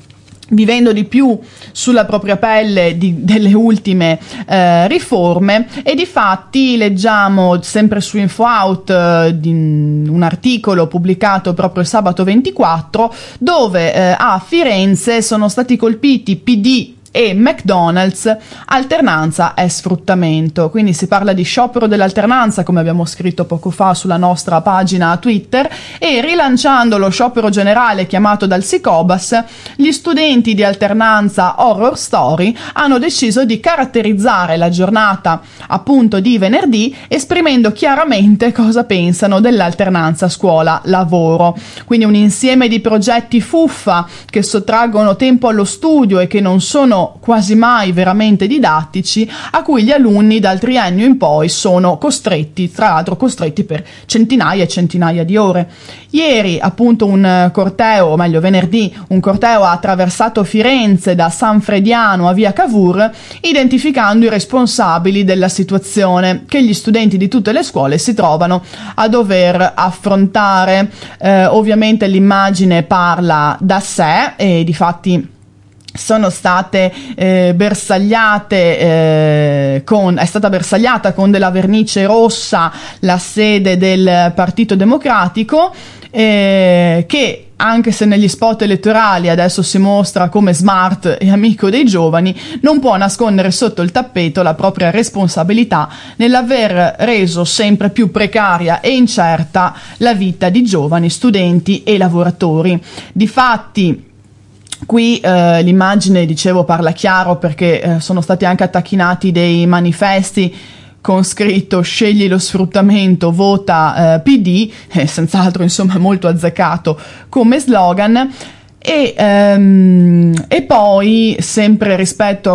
vivendo di più sulla propria pelle di, delle ultime eh, riforme. E difatti leggiamo sempre su InfoOut eh, di un articolo pubblicato proprio il sabato ventiquattro, dove eh, a Firenze sono stati colpiti P D e McDonald's, alternanza e sfruttamento. Quindi si parla di sciopero dell'alternanza, come abbiamo scritto poco fa sulla nostra pagina Twitter, e rilanciando lo sciopero generale chiamato dal Sicobas, gli studenti di alternanza Horror Story hanno deciso di caratterizzare la giornata appunto di venerdì, esprimendo chiaramente cosa pensano dell'alternanza scuola-lavoro. Quindi un insieme di progetti fuffa che sottraggono tempo allo studio e che non sono quasi mai veramente didattici, a cui gli alunni dal triennio in poi sono costretti, tra l'altro costretti per centinaia e centinaia di ore. Ieri appunto un corteo, o meglio venerdì, un corteo ha attraversato Firenze da San Frediano a via Cavour, identificando i responsabili della situazione che gli studenti di tutte le scuole si trovano a dover affrontare. Eh, ovviamente l'immagine parla da sé e difatti sono state eh, bersagliate eh, con è stata bersagliata con della vernice rossa la sede del Partito Democratico, eh, che anche se negli spot elettorali adesso si mostra come smart e amico dei giovani, non può nascondere sotto il tappeto la propria responsabilità nell'aver reso sempre più precaria e incerta la vita di giovani, studenti e lavoratori. Difatti qui eh, l'immagine, dicevo, parla chiaro, perché eh, sono stati anche attacchinati dei manifesti con scritto "scegli lo sfruttamento, vota eh, P D", eh, senz'altro insomma molto azzeccato come slogan. E, um, e poi, sempre rispetto a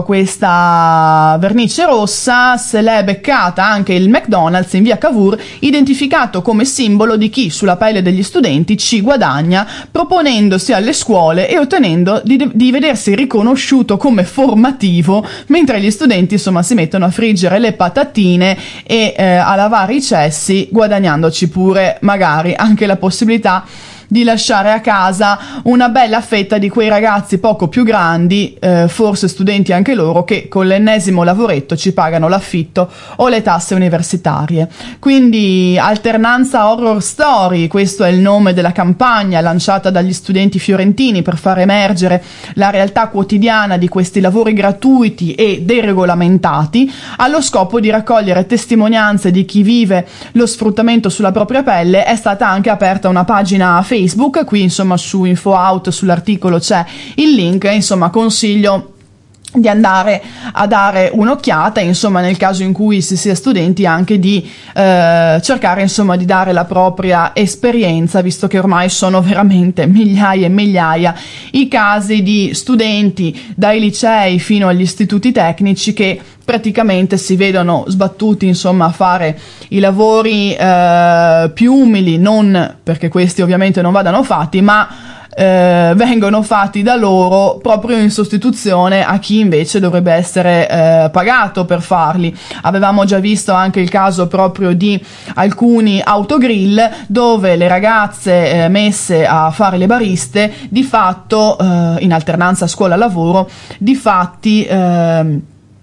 questa vernice rossa, se l'è beccata anche il McDonald's in via Cavour, identificato come simbolo di chi sulla pelle degli studenti ci guadagna, proponendosi alle scuole e ottenendo di, di vedersi riconosciuto come formativo, mentre gli studenti insomma si mettono a friggere le patatine e eh, a lavare i cessi, guadagnandoci pure magari anche la possibilità di lasciare a casa una bella fetta di quei ragazzi poco più grandi, eh, forse studenti anche loro, che con l'ennesimo lavoretto ci pagano l'affitto o le tasse universitarie. Quindi alternanza Horror Story, questo è il nome della campagna lanciata dagli studenti fiorentini per far emergere la realtà quotidiana di questi lavori gratuiti e deregolamentati, allo scopo di raccogliere testimonianze di chi vive lo sfruttamento sulla propria pelle. È stata anche aperta una pagina Facebook, qui insomma su InfoOut sull'articolo c'è il link, insomma consiglio di andare a dare un'occhiata, insomma nel caso in cui si sia studenti anche di eh, cercare insomma di dare la propria esperienza, visto che ormai sono veramente migliaia e migliaia i casi di studenti dai licei fino agli istituti tecnici che praticamente si vedono sbattuti insomma a fare i lavori eh, più umili, non perché questi ovviamente non vadano fatti, ma Eh, vengono fatti da loro proprio in sostituzione a chi invece dovrebbe essere eh, pagato per farli. Avevamo già visto anche il caso proprio di alcuni autogrill dove le ragazze eh, messe a fare le bariste di fatto eh, in alternanza scuola-lavoro di fatti eh,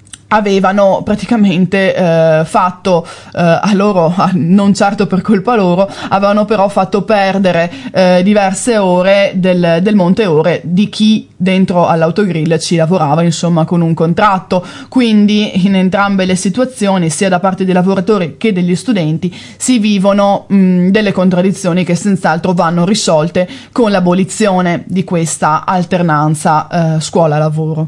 avevano praticamente eh, fatto eh, a loro, non certo per colpa loro, avevano però fatto perdere eh, diverse ore del, del monte ore di chi dentro all'autogrill ci lavorava insomma con un contratto. Quindi in entrambe le situazioni, sia da parte dei lavoratori che degli studenti, si vivono mh, delle contraddizioni che senz'altro vanno risolte con l'abolizione di questa alternanza eh, scuola-lavoro.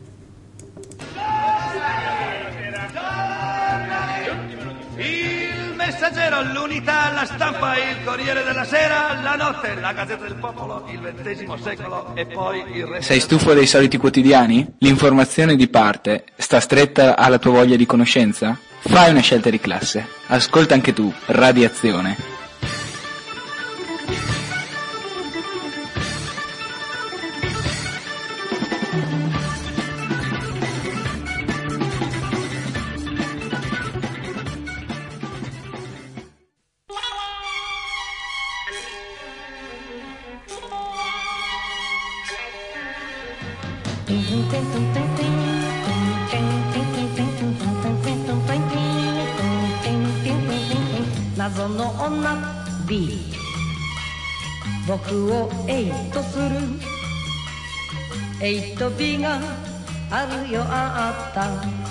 Messaggero, l'Unità, la Stampa, il Corriere della Sera, la Notte, la Gazzetta del Popolo, il ventesimo secolo e poi il resto. Sei stufo dei soliti quotidiani? L'informazione di parte sta stretta alla tua voglia di conoscenza? Fai una scelta di classe. Ascolta anche tu Radiazione. 謎の女 B 僕をエイトするエイト B があるよあった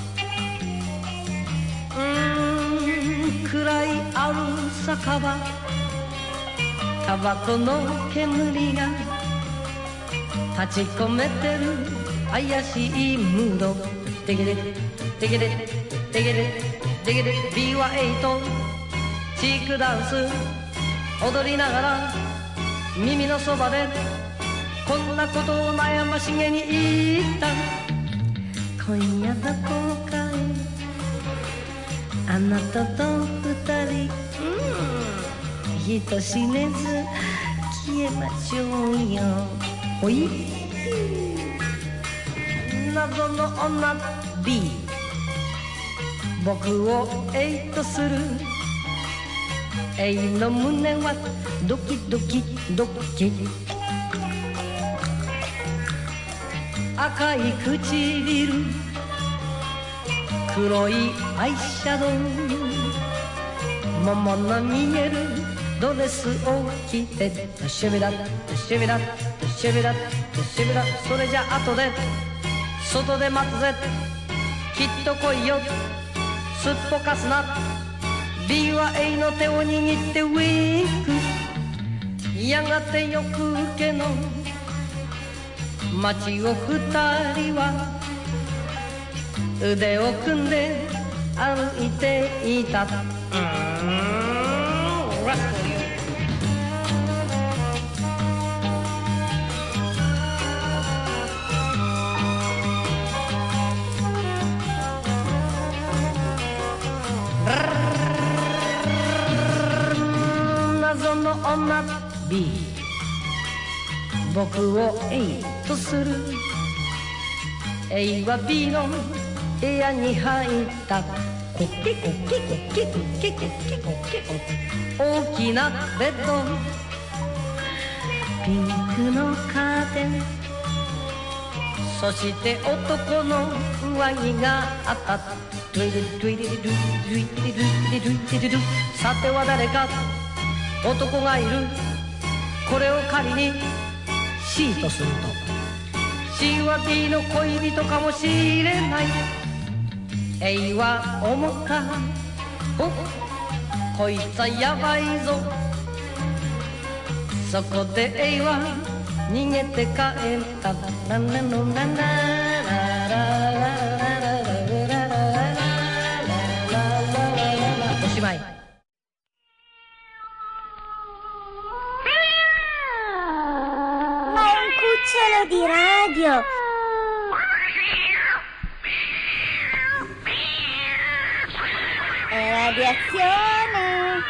うーん暗いある酒場タバコの煙が立ち込めてる怪しいムードテゲレテゲレテゲレテゲレ B はエイトチークダンス踊りながら耳のそばでこんなことを悩ましげに言った今夜どこかへあなたと二人うん人知れず消えましょうよほい謎の女 B 僕をエイトするエイの胸はドキドキドキ赤い唇黒いアイシャドウ桃の見えるドレスを着てシュビラシュビラシュビラシュビラそれじゃ後で外で待つぜきっと来いよすっぽかすな B は A の手を握ってウィンクやがてよくけの街を二人は腕を組んで歩いていたうーんラストユー謎の女 B 僕を A とする A は B の部屋に入ったコケコケコケコケコケコケ大きなベッドピンクのカーテンそして男の上着があったドゥイドゥイドゥイドゥイドゥイドゥイドゥイドゥイドゥイドゥイさては誰か男がいるこれを仮に C とすると C は B の恋人かもしれない A は思ったおこいつはやばいぞそこで A は逃げて帰ったララのララララおしまい Cucciolo di radio. È radiazione.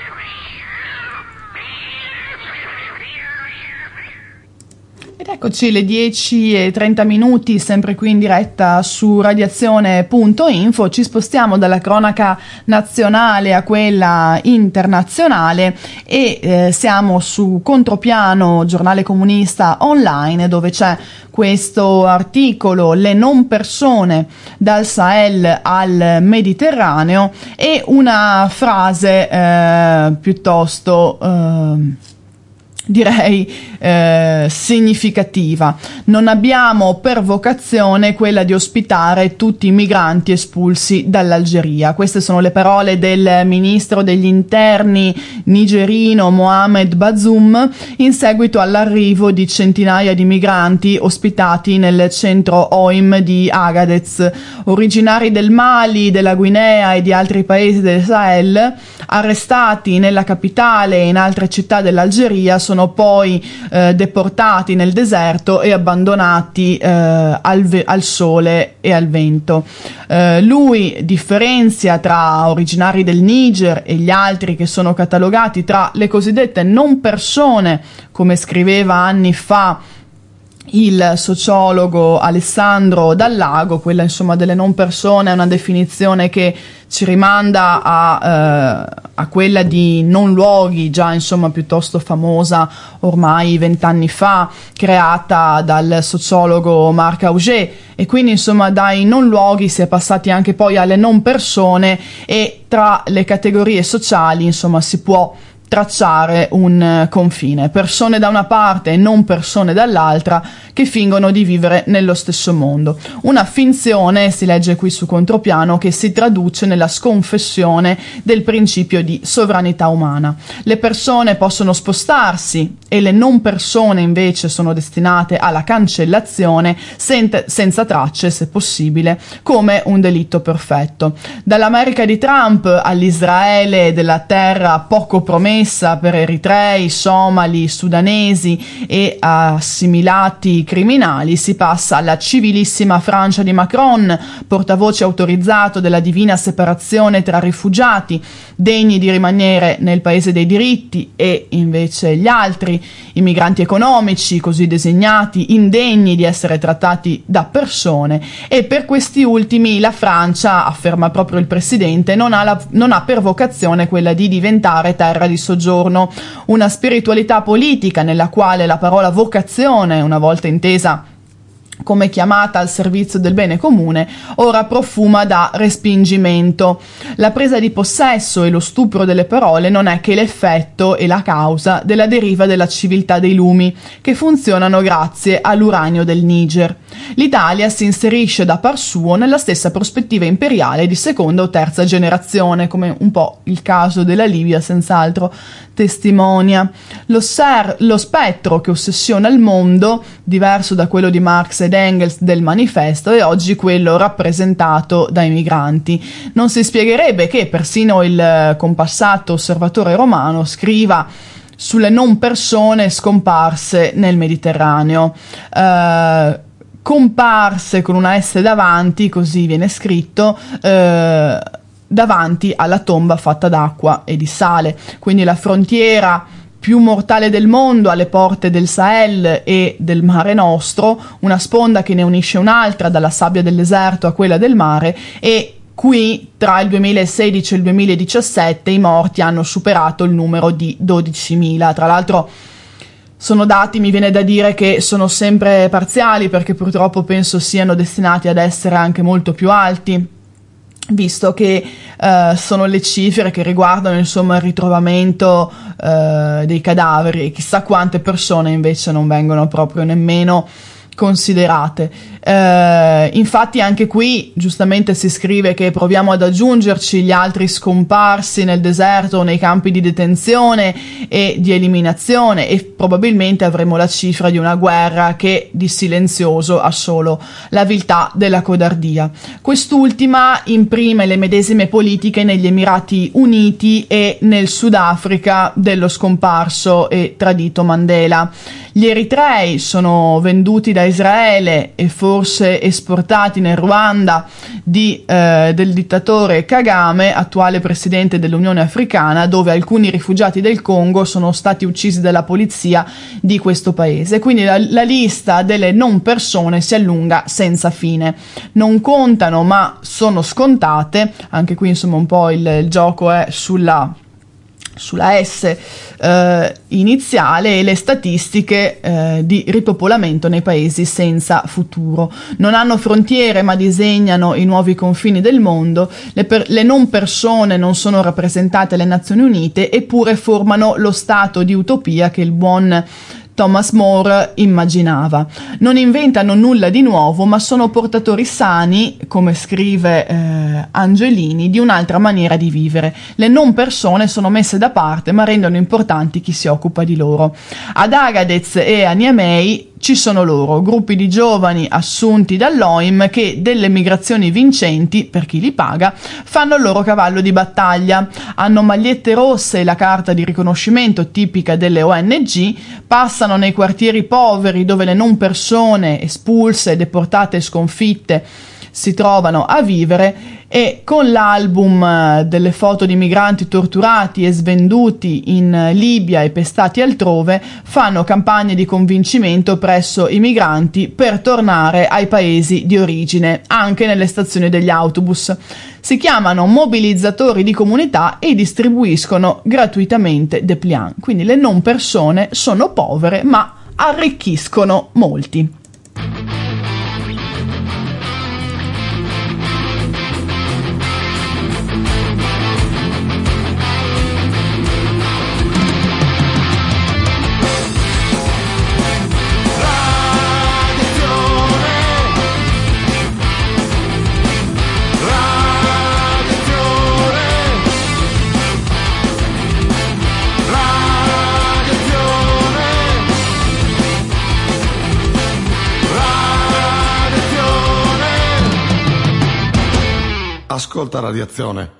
Ed eccoci le dieci e trenta minuti, sempre qui in diretta su radiazione punto info. Ci spostiamo dalla cronaca nazionale a quella internazionale e eh, siamo su Contropiano, giornale comunista online, dove c'è questo articolo Le non persone dal Sahel al Mediterraneo e una frase eh, piuttosto eh, direi eh, significativa. Non abbiamo per vocazione quella di ospitare tutti i migranti espulsi dall'Algeria. Queste sono le parole del ministro degli interni nigerino Mohamed Bazoum in seguito all'arrivo di centinaia di migranti ospitati nel centro O I M di Agadez, originari del Mali, della Guinea e di altri paesi del Sahel, arrestati nella capitale e in altre città dell'Algeria, sono sono poi eh, deportati nel deserto e abbandonati eh, al, ve- al sole e al vento. Eh, lui differenzia tra originari del Niger e gli altri che sono catalogati tra le cosiddette non persone, come scriveva anni fa il sociologo Alessandro Dallago. Quella insomma delle non persone è una definizione che ci rimanda a, eh, a quella di Non luoghi, già insomma piuttosto famosa ormai vent'anni fa, creata dal sociologo Marc Augé, e quindi insomma dai non luoghi si è passati anche poi alle non persone, e tra le categorie sociali insomma si può tracciare un confine, persone da una parte e non persone dall'altra che fingono di vivere nello stesso mondo. Una finzione, si legge qui su Contropiano, che si traduce nella sconfessione del principio di sovranità umana. Le persone possono spostarsi e le non persone invece sono destinate alla cancellazione sen- senza tracce, se possibile, come un delitto perfetto. Dall'America di Trump all'Israele della terra poco promessa per eritrei, somali, sudanesi e assimilati criminali, si passa alla civilissima Francia di Macron, portavoce autorizzato della divina separazione tra rifugiati degni di rimanere nel paese dei diritti e invece gli altri, i migranti economici così designati, indegni di essere trattati da persone, e per questi ultimi la Francia, afferma proprio il presidente, non ha, la, non ha per vocazione quella di diventare terra di soggiorno, una spiritualità politica nella quale la parola vocazione, una volta intesa come chiamata al servizio del bene comune, ora profuma da respingimento. La presa di possesso e lo stupro delle parole non è che l'effetto e la causa della deriva della civiltà dei lumi, che funzionano grazie all'uranio del Niger. L'Italia si inserisce da par suo nella stessa prospettiva imperiale di seconda o terza generazione, come un po' il caso della Libia senz'altro testimonia. Lo, ser- lo spettro che ossessiona il mondo, diverso da quello di Marx ed Engels del manifesto, è oggi quello rappresentato dai migranti. Non si spiegherebbe che persino il compassato osservatore romano scriva sulle non persone scomparse nel Mediterraneo. Uh, comparse con una S davanti, così viene scritto, uh, davanti alla tomba fatta d'acqua e di sale. Quindi la frontiera più mortale del mondo alle porte del Sahel e del Mare Nostro, una sponda che ne unisce un'altra, dalla sabbia del deserto a quella del mare, e qui tra il duemilasedici e il duemiladiciassette i morti hanno superato il numero di dodicimila. Tra l'altro sono dati, mi viene da dire, che sono sempre parziali, perché purtroppo penso siano destinati ad essere anche molto più alti, visto che uh, sono le cifre che riguardano insomma il ritrovamento uh, dei cadaveri, e chissà quante persone invece non vengono proprio nemmeno considerate. Uh, infatti anche qui giustamente si scrive che proviamo ad aggiungerci gli altri scomparsi nel deserto o nei campi di detenzione e di eliminazione, e probabilmente avremo la cifra di una guerra che di silenzioso ha solo la viltà della codardia. Quest'ultima imprime le medesime politiche negli Emirati Uniti e nel Sudafrica dello scomparso e tradito Mandela. Gli eritrei sono venduti da Israele e forse esportati nel Ruanda di, eh, del dittatore Kagame, attuale presidente dell'Unione Africana, dove alcuni rifugiati del Congo sono stati uccisi dalla polizia di questo paese. Quindi la, la lista delle non persone si allunga senza fine. Non contano ma sono scontate, anche qui insomma un po' il, il gioco è sulla sulla S eh, iniziale, e le statistiche eh, di ripopolamento nei paesi senza futuro. Non hanno frontiere ma disegnano i nuovi confini del mondo. Le, per- le non persone non sono rappresentate alle Nazioni Unite, eppure formano lo stato di utopia che il buon Thomas More immaginava. Non inventano nulla di nuovo, ma sono portatori sani, come scrive eh, Angelini, di un'altra maniera di vivere. Le non persone sono messe da parte, ma rendono importanti chi si occupa di loro. Ad Agadez e a Niamey ci sono loro, gruppi di giovani assunti dall'O I M che delle migrazioni vincenti, per chi li paga, fanno il loro cavallo di battaglia. Hanno magliette rosse e la carta di riconoscimento tipica delle O N G, passano nei quartieri poveri dove le non persone espulse, deportate e sconfitte si trovano a vivere, e con l'album delle foto di migranti torturati e svenduti in Libia e pestati altrove fanno campagne di convincimento presso i migranti per tornare ai paesi di origine, anche nelle stazioni degli autobus. Si chiamano mobilizzatori di comunità e distribuiscono gratuitamente dépliant. Quindi le non persone sono povere ma arricchiscono molti. Ascolta Radiazione.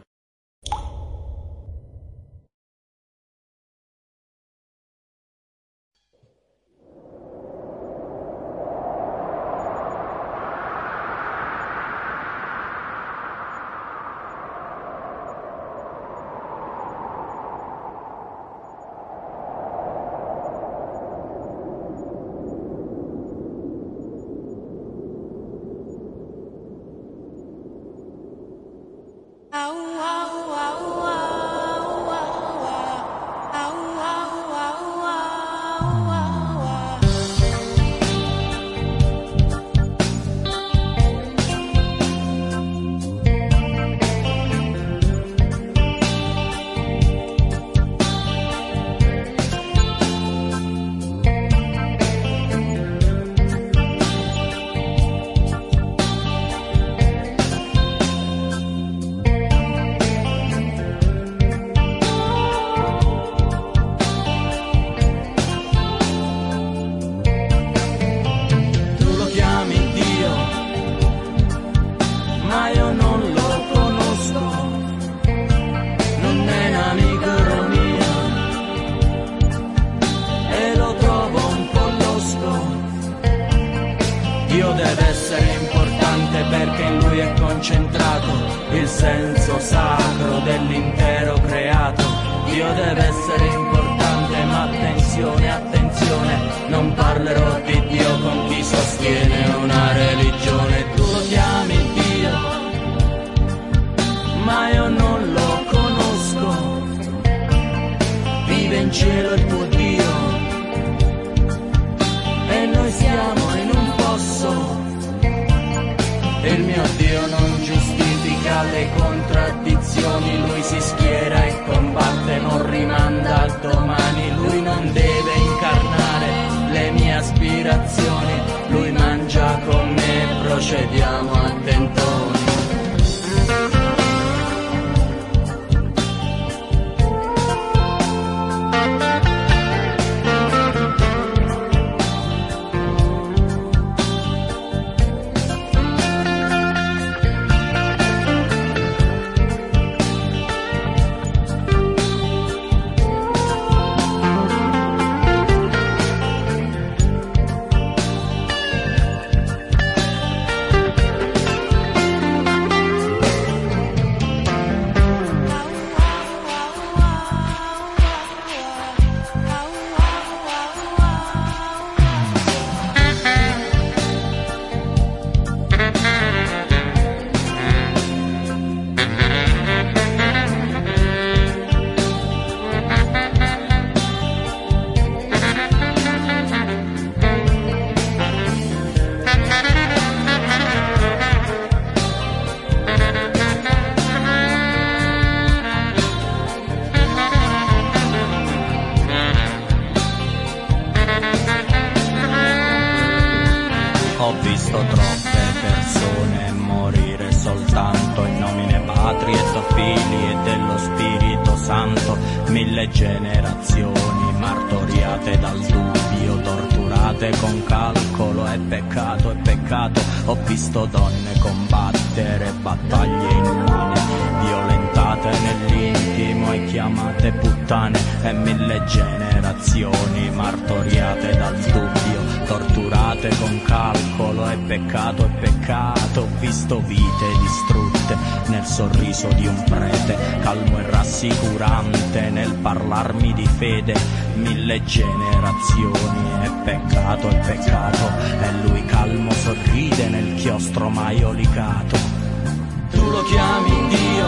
Puttane e mille generazioni martoriate dal dubbio, torturate con calcolo, è peccato, è peccato. Ho visto vite distrutte nel sorriso di un prete, calmo e rassicurante nel parlarmi di fede, mille generazioni. È peccato, è peccato, e lui calmo sorride nel chiostro mai olicato. Tu lo chiami Dio,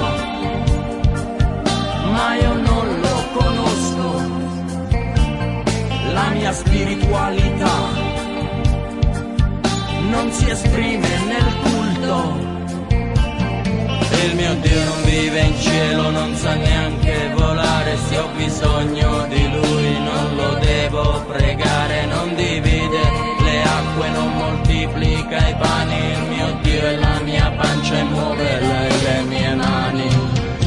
ma io non lo conosco. La mia spiritualità non si esprime nel culto. Il mio Dio non vive in cielo, non sa neanche volare. Se ho bisogno di Lui non lo devo pregare. Non divide le acque, non moltiplica i pani. Il mio Dio è la mia pancia e muove lei le mie mani.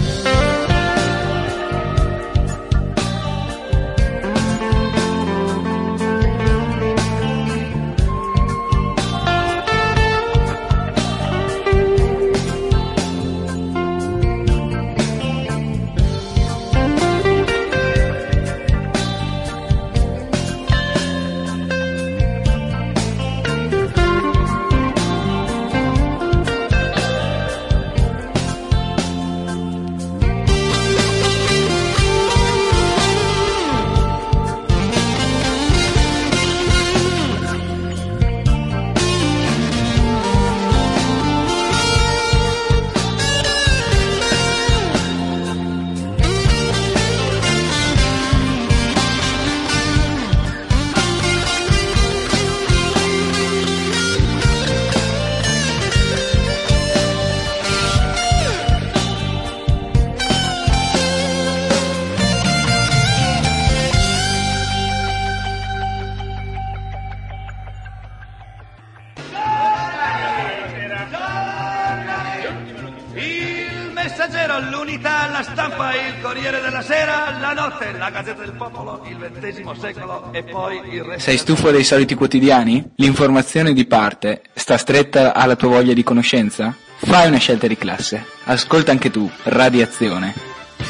L'Unità, la Stampa, il Corriere della Sera, la Notte, la Gazzetta del Popolo, il ventesimo secolo e poi il resto. Sei stufo dei soliti quotidiani? L'informazione di parte sta stretta alla tua voglia di conoscenza? Fai una scelta di classe. Ascolta anche tu Radiazione.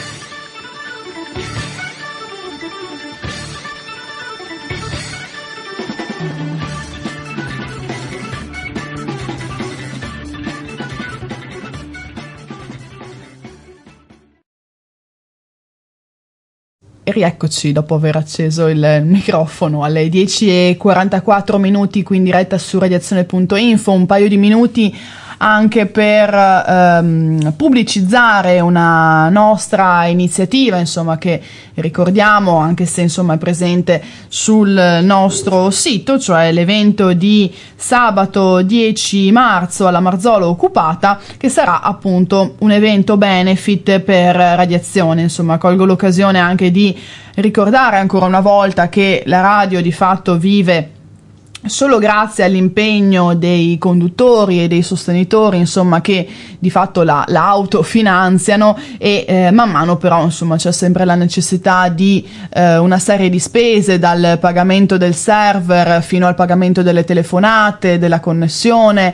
E rieccoci dopo aver acceso il microfono alle dieci e quarantaquattro minuti qui in diretta su radiazione punto info, un paio di minuti anche per ehm, pubblicizzare una nostra iniziativa, insomma, che ricordiamo, anche se insomma è presente sul nostro sito, cioè l'evento di sabato dieci marzo alla Marzolo Occupata, che sarà appunto un evento benefit per Radiazione. Insomma, colgo l'occasione anche di ricordare ancora una volta che la radio di fatto vive solo grazie all'impegno dei conduttori e dei sostenitori, insomma, che di fatto la, la autofinanziano e eh, man mano però insomma c'è sempre la necessità di eh, una serie di spese, dal pagamento del server fino al pagamento delle telefonate, della connessione,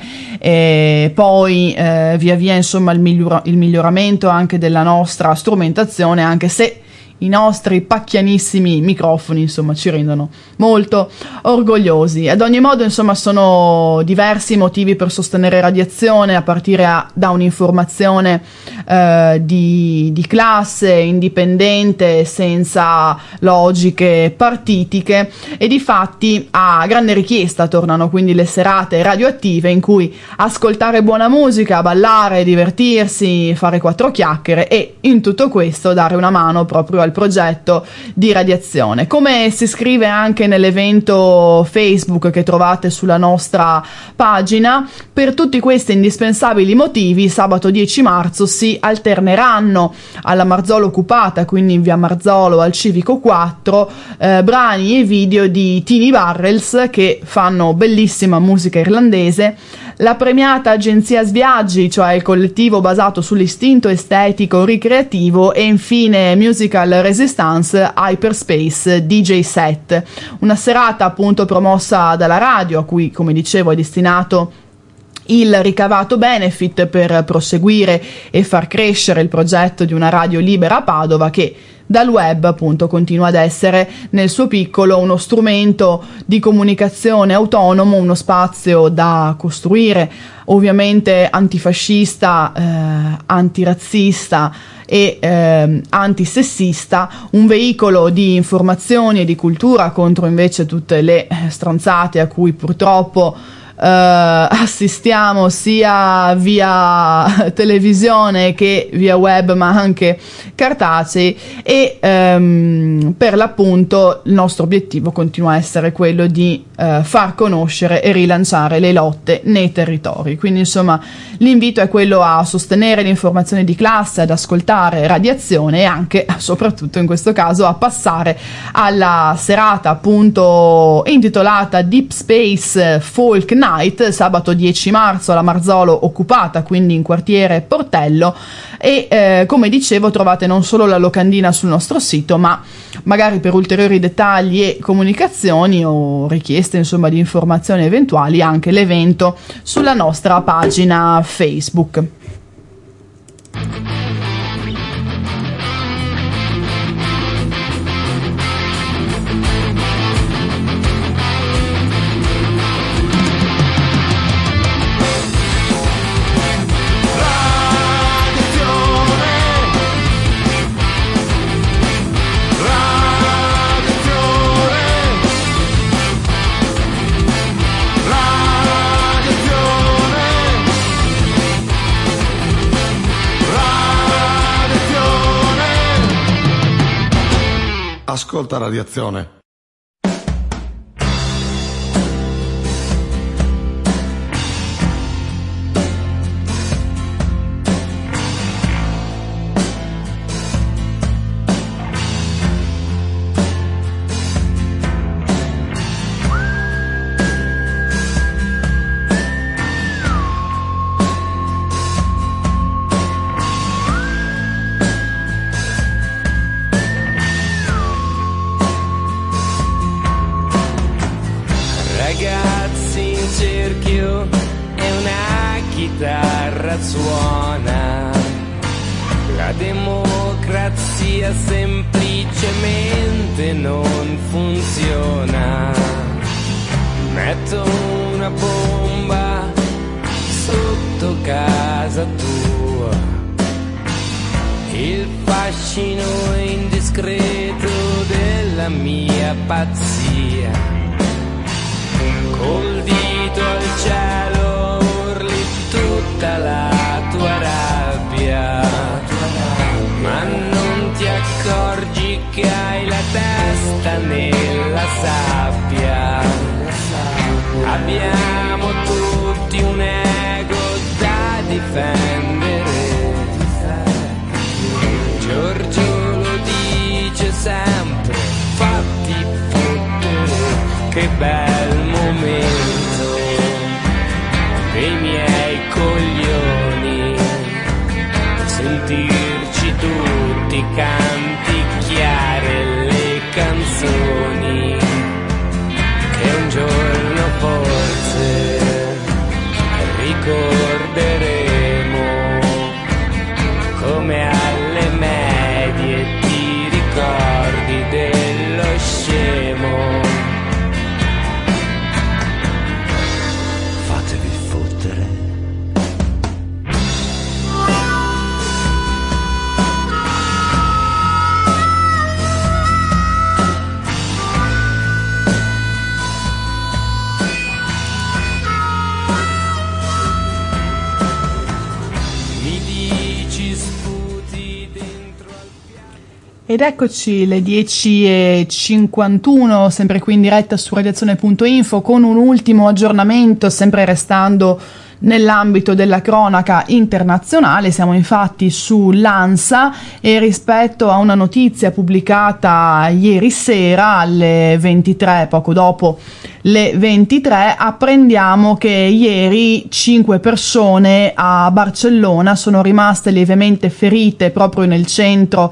e poi eh, via via insomma il, migliora- il miglioramento anche della nostra strumentazione, anche se i nostri pacchianissimi microfoni insomma ci rendono molto orgogliosi. Ad ogni modo insomma sono diversi i motivi per sostenere Radiazione, a partire a, da un'informazione eh, di, di classe, indipendente, senza logiche partitiche, e difatti a grande richiesta tornano quindi le serate radioattive in cui ascoltare buona musica, ballare, divertirsi, fare quattro chiacchiere e in tutto questo dare una mano proprio al progetto di Radiazione. Come si scrive anche nell'evento Facebook che trovate sulla nostra pagina, per tutti questi indispensabili motivi sabato dieci marzo si alterneranno alla Marzolo Occupata, quindi in via Marzolo al Civico quattro, eh, brani e video di Tini Barrels che fanno bellissima musica irlandese, la premiata agenzia Sviaggi, cioè il collettivo basato sull'istinto estetico ricreativo, e infine Musical Resistance Hyperspace D J Set, una serata appunto promossa dalla radio a cui, come dicevo, è destinato il ricavato benefit per proseguire e far crescere il progetto di una radio libera a Padova, che dal web appunto continua ad essere nel suo piccolo uno strumento di comunicazione autonomo, uno spazio da costruire, ovviamente antifascista, eh, antirazzista e eh, antisessista, un veicolo di informazioni e di cultura contro invece tutte le stronzate a cui purtroppo Uh, assistiamo sia via televisione che via web, ma anche cartacei, e um, per l'appunto il nostro obiettivo continua a essere quello di uh, far conoscere e rilanciare le lotte nei territori. Quindi insomma l'invito è quello a sostenere l'informazione di classe, ad ascoltare Radiazione e anche, soprattutto in questo caso, a passare alla serata appunto intitolata Deep Space Folk Night, sabato dieci marzo alla Marzolo occupata, quindi in quartiere Portello, e eh, come dicevo trovate non solo la locandina sul nostro sito, ma magari per ulteriori dettagli e comunicazioni o richieste insomma di informazioni eventuali anche l'evento sulla nostra pagina Facebook. Ascolta Radiazione. Suona la democrazia, semplicemente non funziona. Metto una bomba sotto casa tua, il fascino indiscreto della mia pazzia, col dito al cielo urli tutta la tua rabbia, ma non ti accorgi che hai la testa nella sabbia. Abbiamo tutti un ego da difendere, Giorgio lo dice sempre, fatti fottere, che bel momento dei miei coglioni, sentirci tutti canticchiare le canzoni che un giorno forse ricorderemo, come alle medie ti ricordi dello scemo. Ed eccoci le dieci e cinquantuno, sempre qui in diretta su radiazione punto info con un ultimo aggiornamento, sempre restando nell'ambito della cronaca internazionale. Siamo infatti sull'ANSA e rispetto a una notizia pubblicata ieri sera alle ventitré, poco dopo le ventitré, apprendiamo che ieri cinque persone a Barcellona sono rimaste lievemente ferite proprio nel centro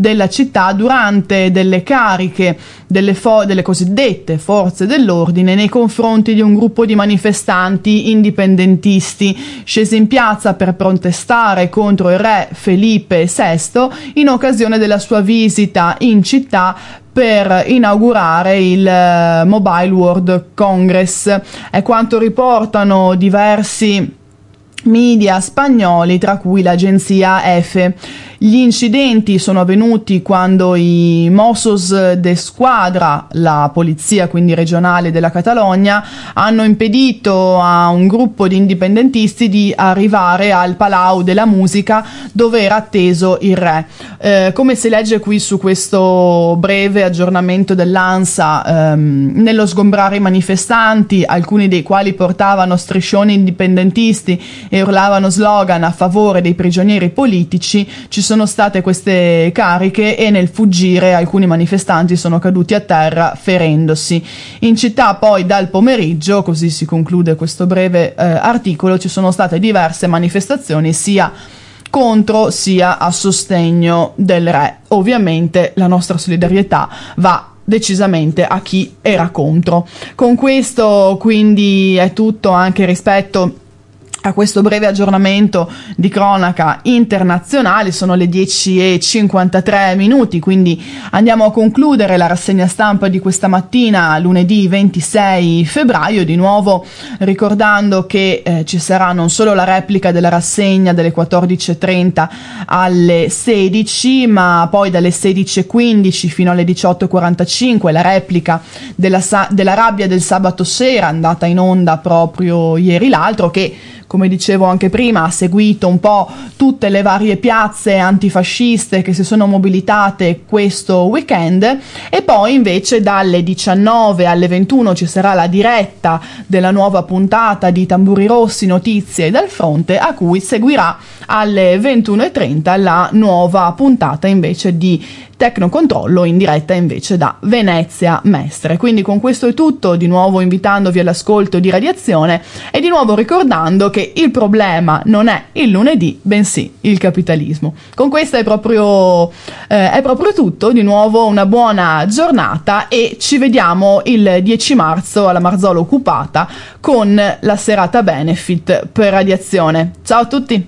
della città durante delle cariche delle, fo- delle cosiddette forze dell'ordine nei confronti di un gruppo di manifestanti indipendentisti scesi in piazza per protestare contro il re Felipe sesto in occasione della sua visita in città per inaugurare il Mobile World Congress. È quanto riportano diversi media spagnoli, tra cui l'agenzia E F E. Gli incidenti sono avvenuti quando i Mossos de Squadra, la polizia quindi regionale della Catalogna, hanno impedito a un gruppo di indipendentisti di arrivare al Palau della Musica dove era atteso il re. Eh, come si legge qui su questo breve aggiornamento dell'ANSA, ehm, nello sgombrare i manifestanti, alcuni dei quali portavano striscioni indipendentisti e urlavano slogan a favore dei prigionieri politici, ci sono state queste cariche e nel fuggire alcuni manifestanti sono caduti a terra ferendosi. In città poi dal pomeriggio, così si conclude questo breve eh, articolo, ci sono state diverse manifestazioni sia contro sia a sostegno del re. Ovviamente la nostra solidarietà va decisamente a chi era contro. Con questo quindi è tutto anche rispetto a questo breve aggiornamento di cronaca internazionale. Sono le dieci e cinquantatré minuti, quindi andiamo a concludere la rassegna stampa di questa mattina, lunedì ventisei febbraio, di nuovo ricordando che eh, ci sarà non solo la replica della rassegna dalle quattordici e trenta alle sedici, ma poi dalle sedici e quindici fino alle diciotto e quarantacinque la replica della, sa- della rabbia del sabato sera, andata in onda proprio ieri l'altro, che come dicevo anche prima, ha seguito un po' tutte le varie piazze antifasciste che si sono mobilitate questo weekend. E poi invece dalle diciannove alle ventuno ci sarà la diretta della nuova puntata di Tamburi Rossi, notizie dal fronte, a cui seguirà alle ventuno e trenta la nuova puntata invece di Tecnocontrollo, in diretta invece da Venezia Mestre. Quindi con questo è tutto, di nuovo invitandovi all'ascolto di Radiazione e di nuovo ricordando che il problema non è il lunedì, bensì il capitalismo. Con questo è proprio, eh, è proprio tutto, di nuovo una buona giornata e ci vediamo il dieci marzo alla Marzolo Occupata con la serata benefit per Radiazione. Ciao a tutti!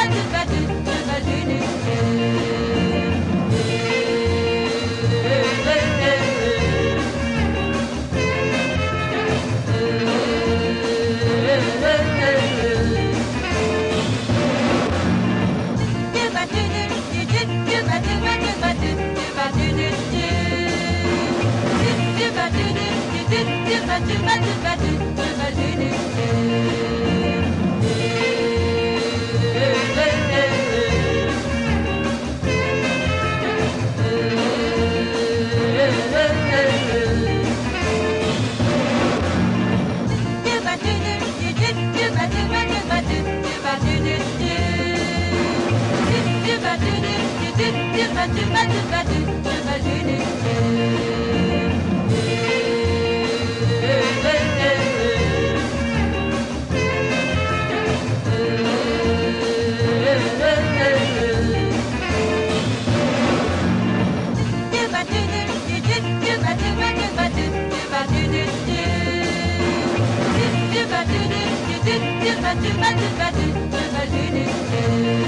do ba do ba do ba do ba do ba do